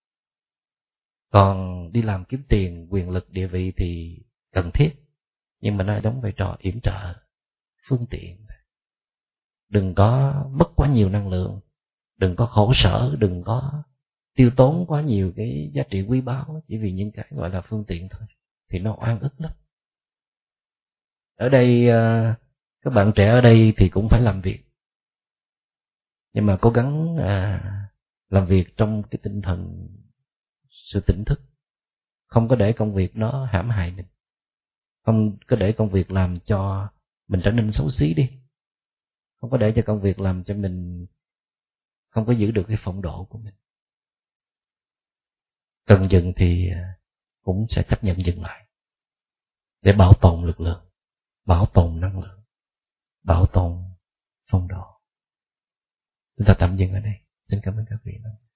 Còn đi làm kiếm tiền, quyền lực, địa vị thì cần thiết, nhưng mà nó đóng vai trò yểm trợ, phương tiện. Đừng có mất quá nhiều năng lượng, đừng có khổ sở, đừng có tiêu tốn quá nhiều cái giá trị quý báu chỉ vì những cái gọi là phương tiện thôi, thì nó oan ức lắm. Ở đây các bạn trẻ ở đây thì cũng phải làm việc, nhưng mà cố gắng làm việc trong cái tinh thần sự tỉnh thức, không có để công việc nó hãm hại mình, không có để công việc làm cho mình trở nên xấu xí đi, không có để cho công việc làm cho mình không có giữ được cái phong độ của mình. Cần dừng thì cũng sẽ chấp nhận dừng lại để bảo tồn lực lượng, bảo tồn năng lượng, bảo tồn phong độ. Chúng ta tạm dừng ở đây. Xin cảm ơn các vị.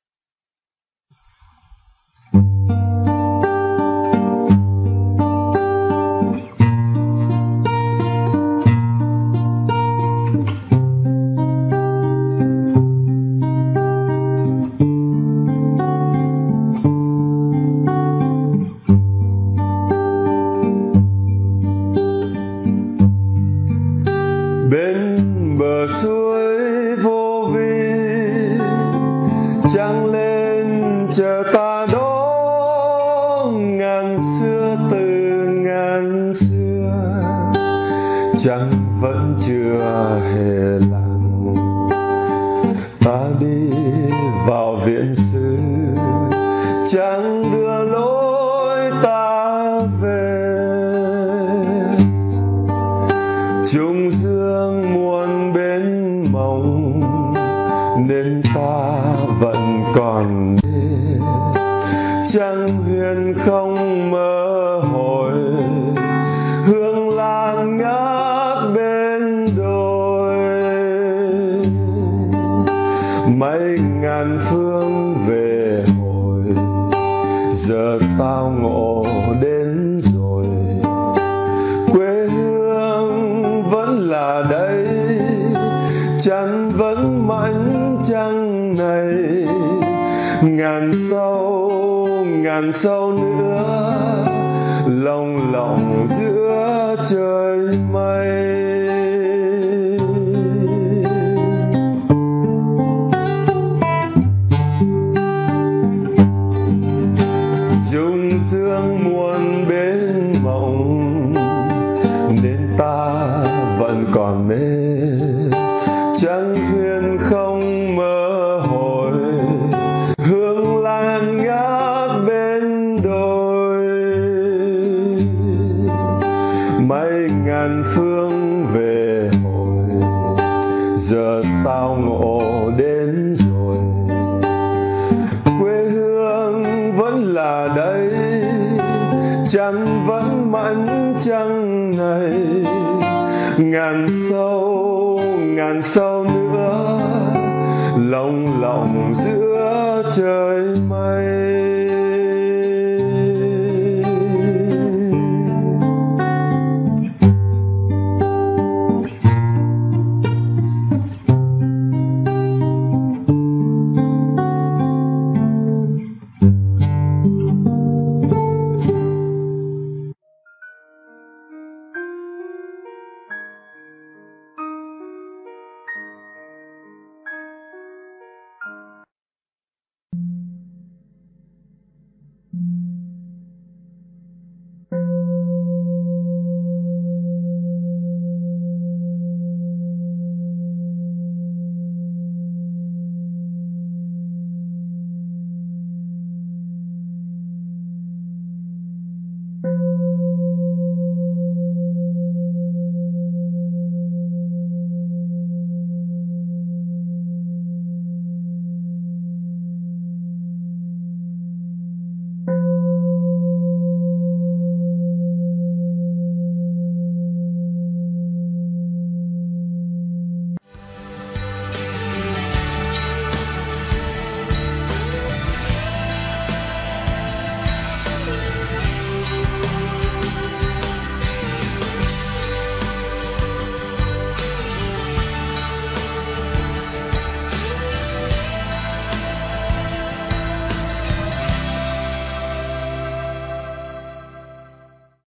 Trăng vẫn chưa hề lặn, ta đi vào viện xứ, trăng đưa lối ta về. Trung dương muôn bên mộng nên ta vẫn còn biết, trăng huyền không mơ hồi, hương lan ngát bên đồi. Mấy ngàn phương về hồi, giờ tao ngộ đến rồi. Quê hương vẫn là đây, chăn vẫn mảnh trăng này. Ngàn sâu nữa lồng lộng giữa trời mây. Dung dương muôn bên mộng nên ta vẫn còn mê, trăng huyền không mơ hồi, hương lan ngát bên đồi. Mấy ngàn phương về hồi, giờ tao ngộ đến rồi. Quê hương vẫn là đây, chăn vẫn mảnh trăng này. Ngàn sâu nữa lồng lộng giữa trời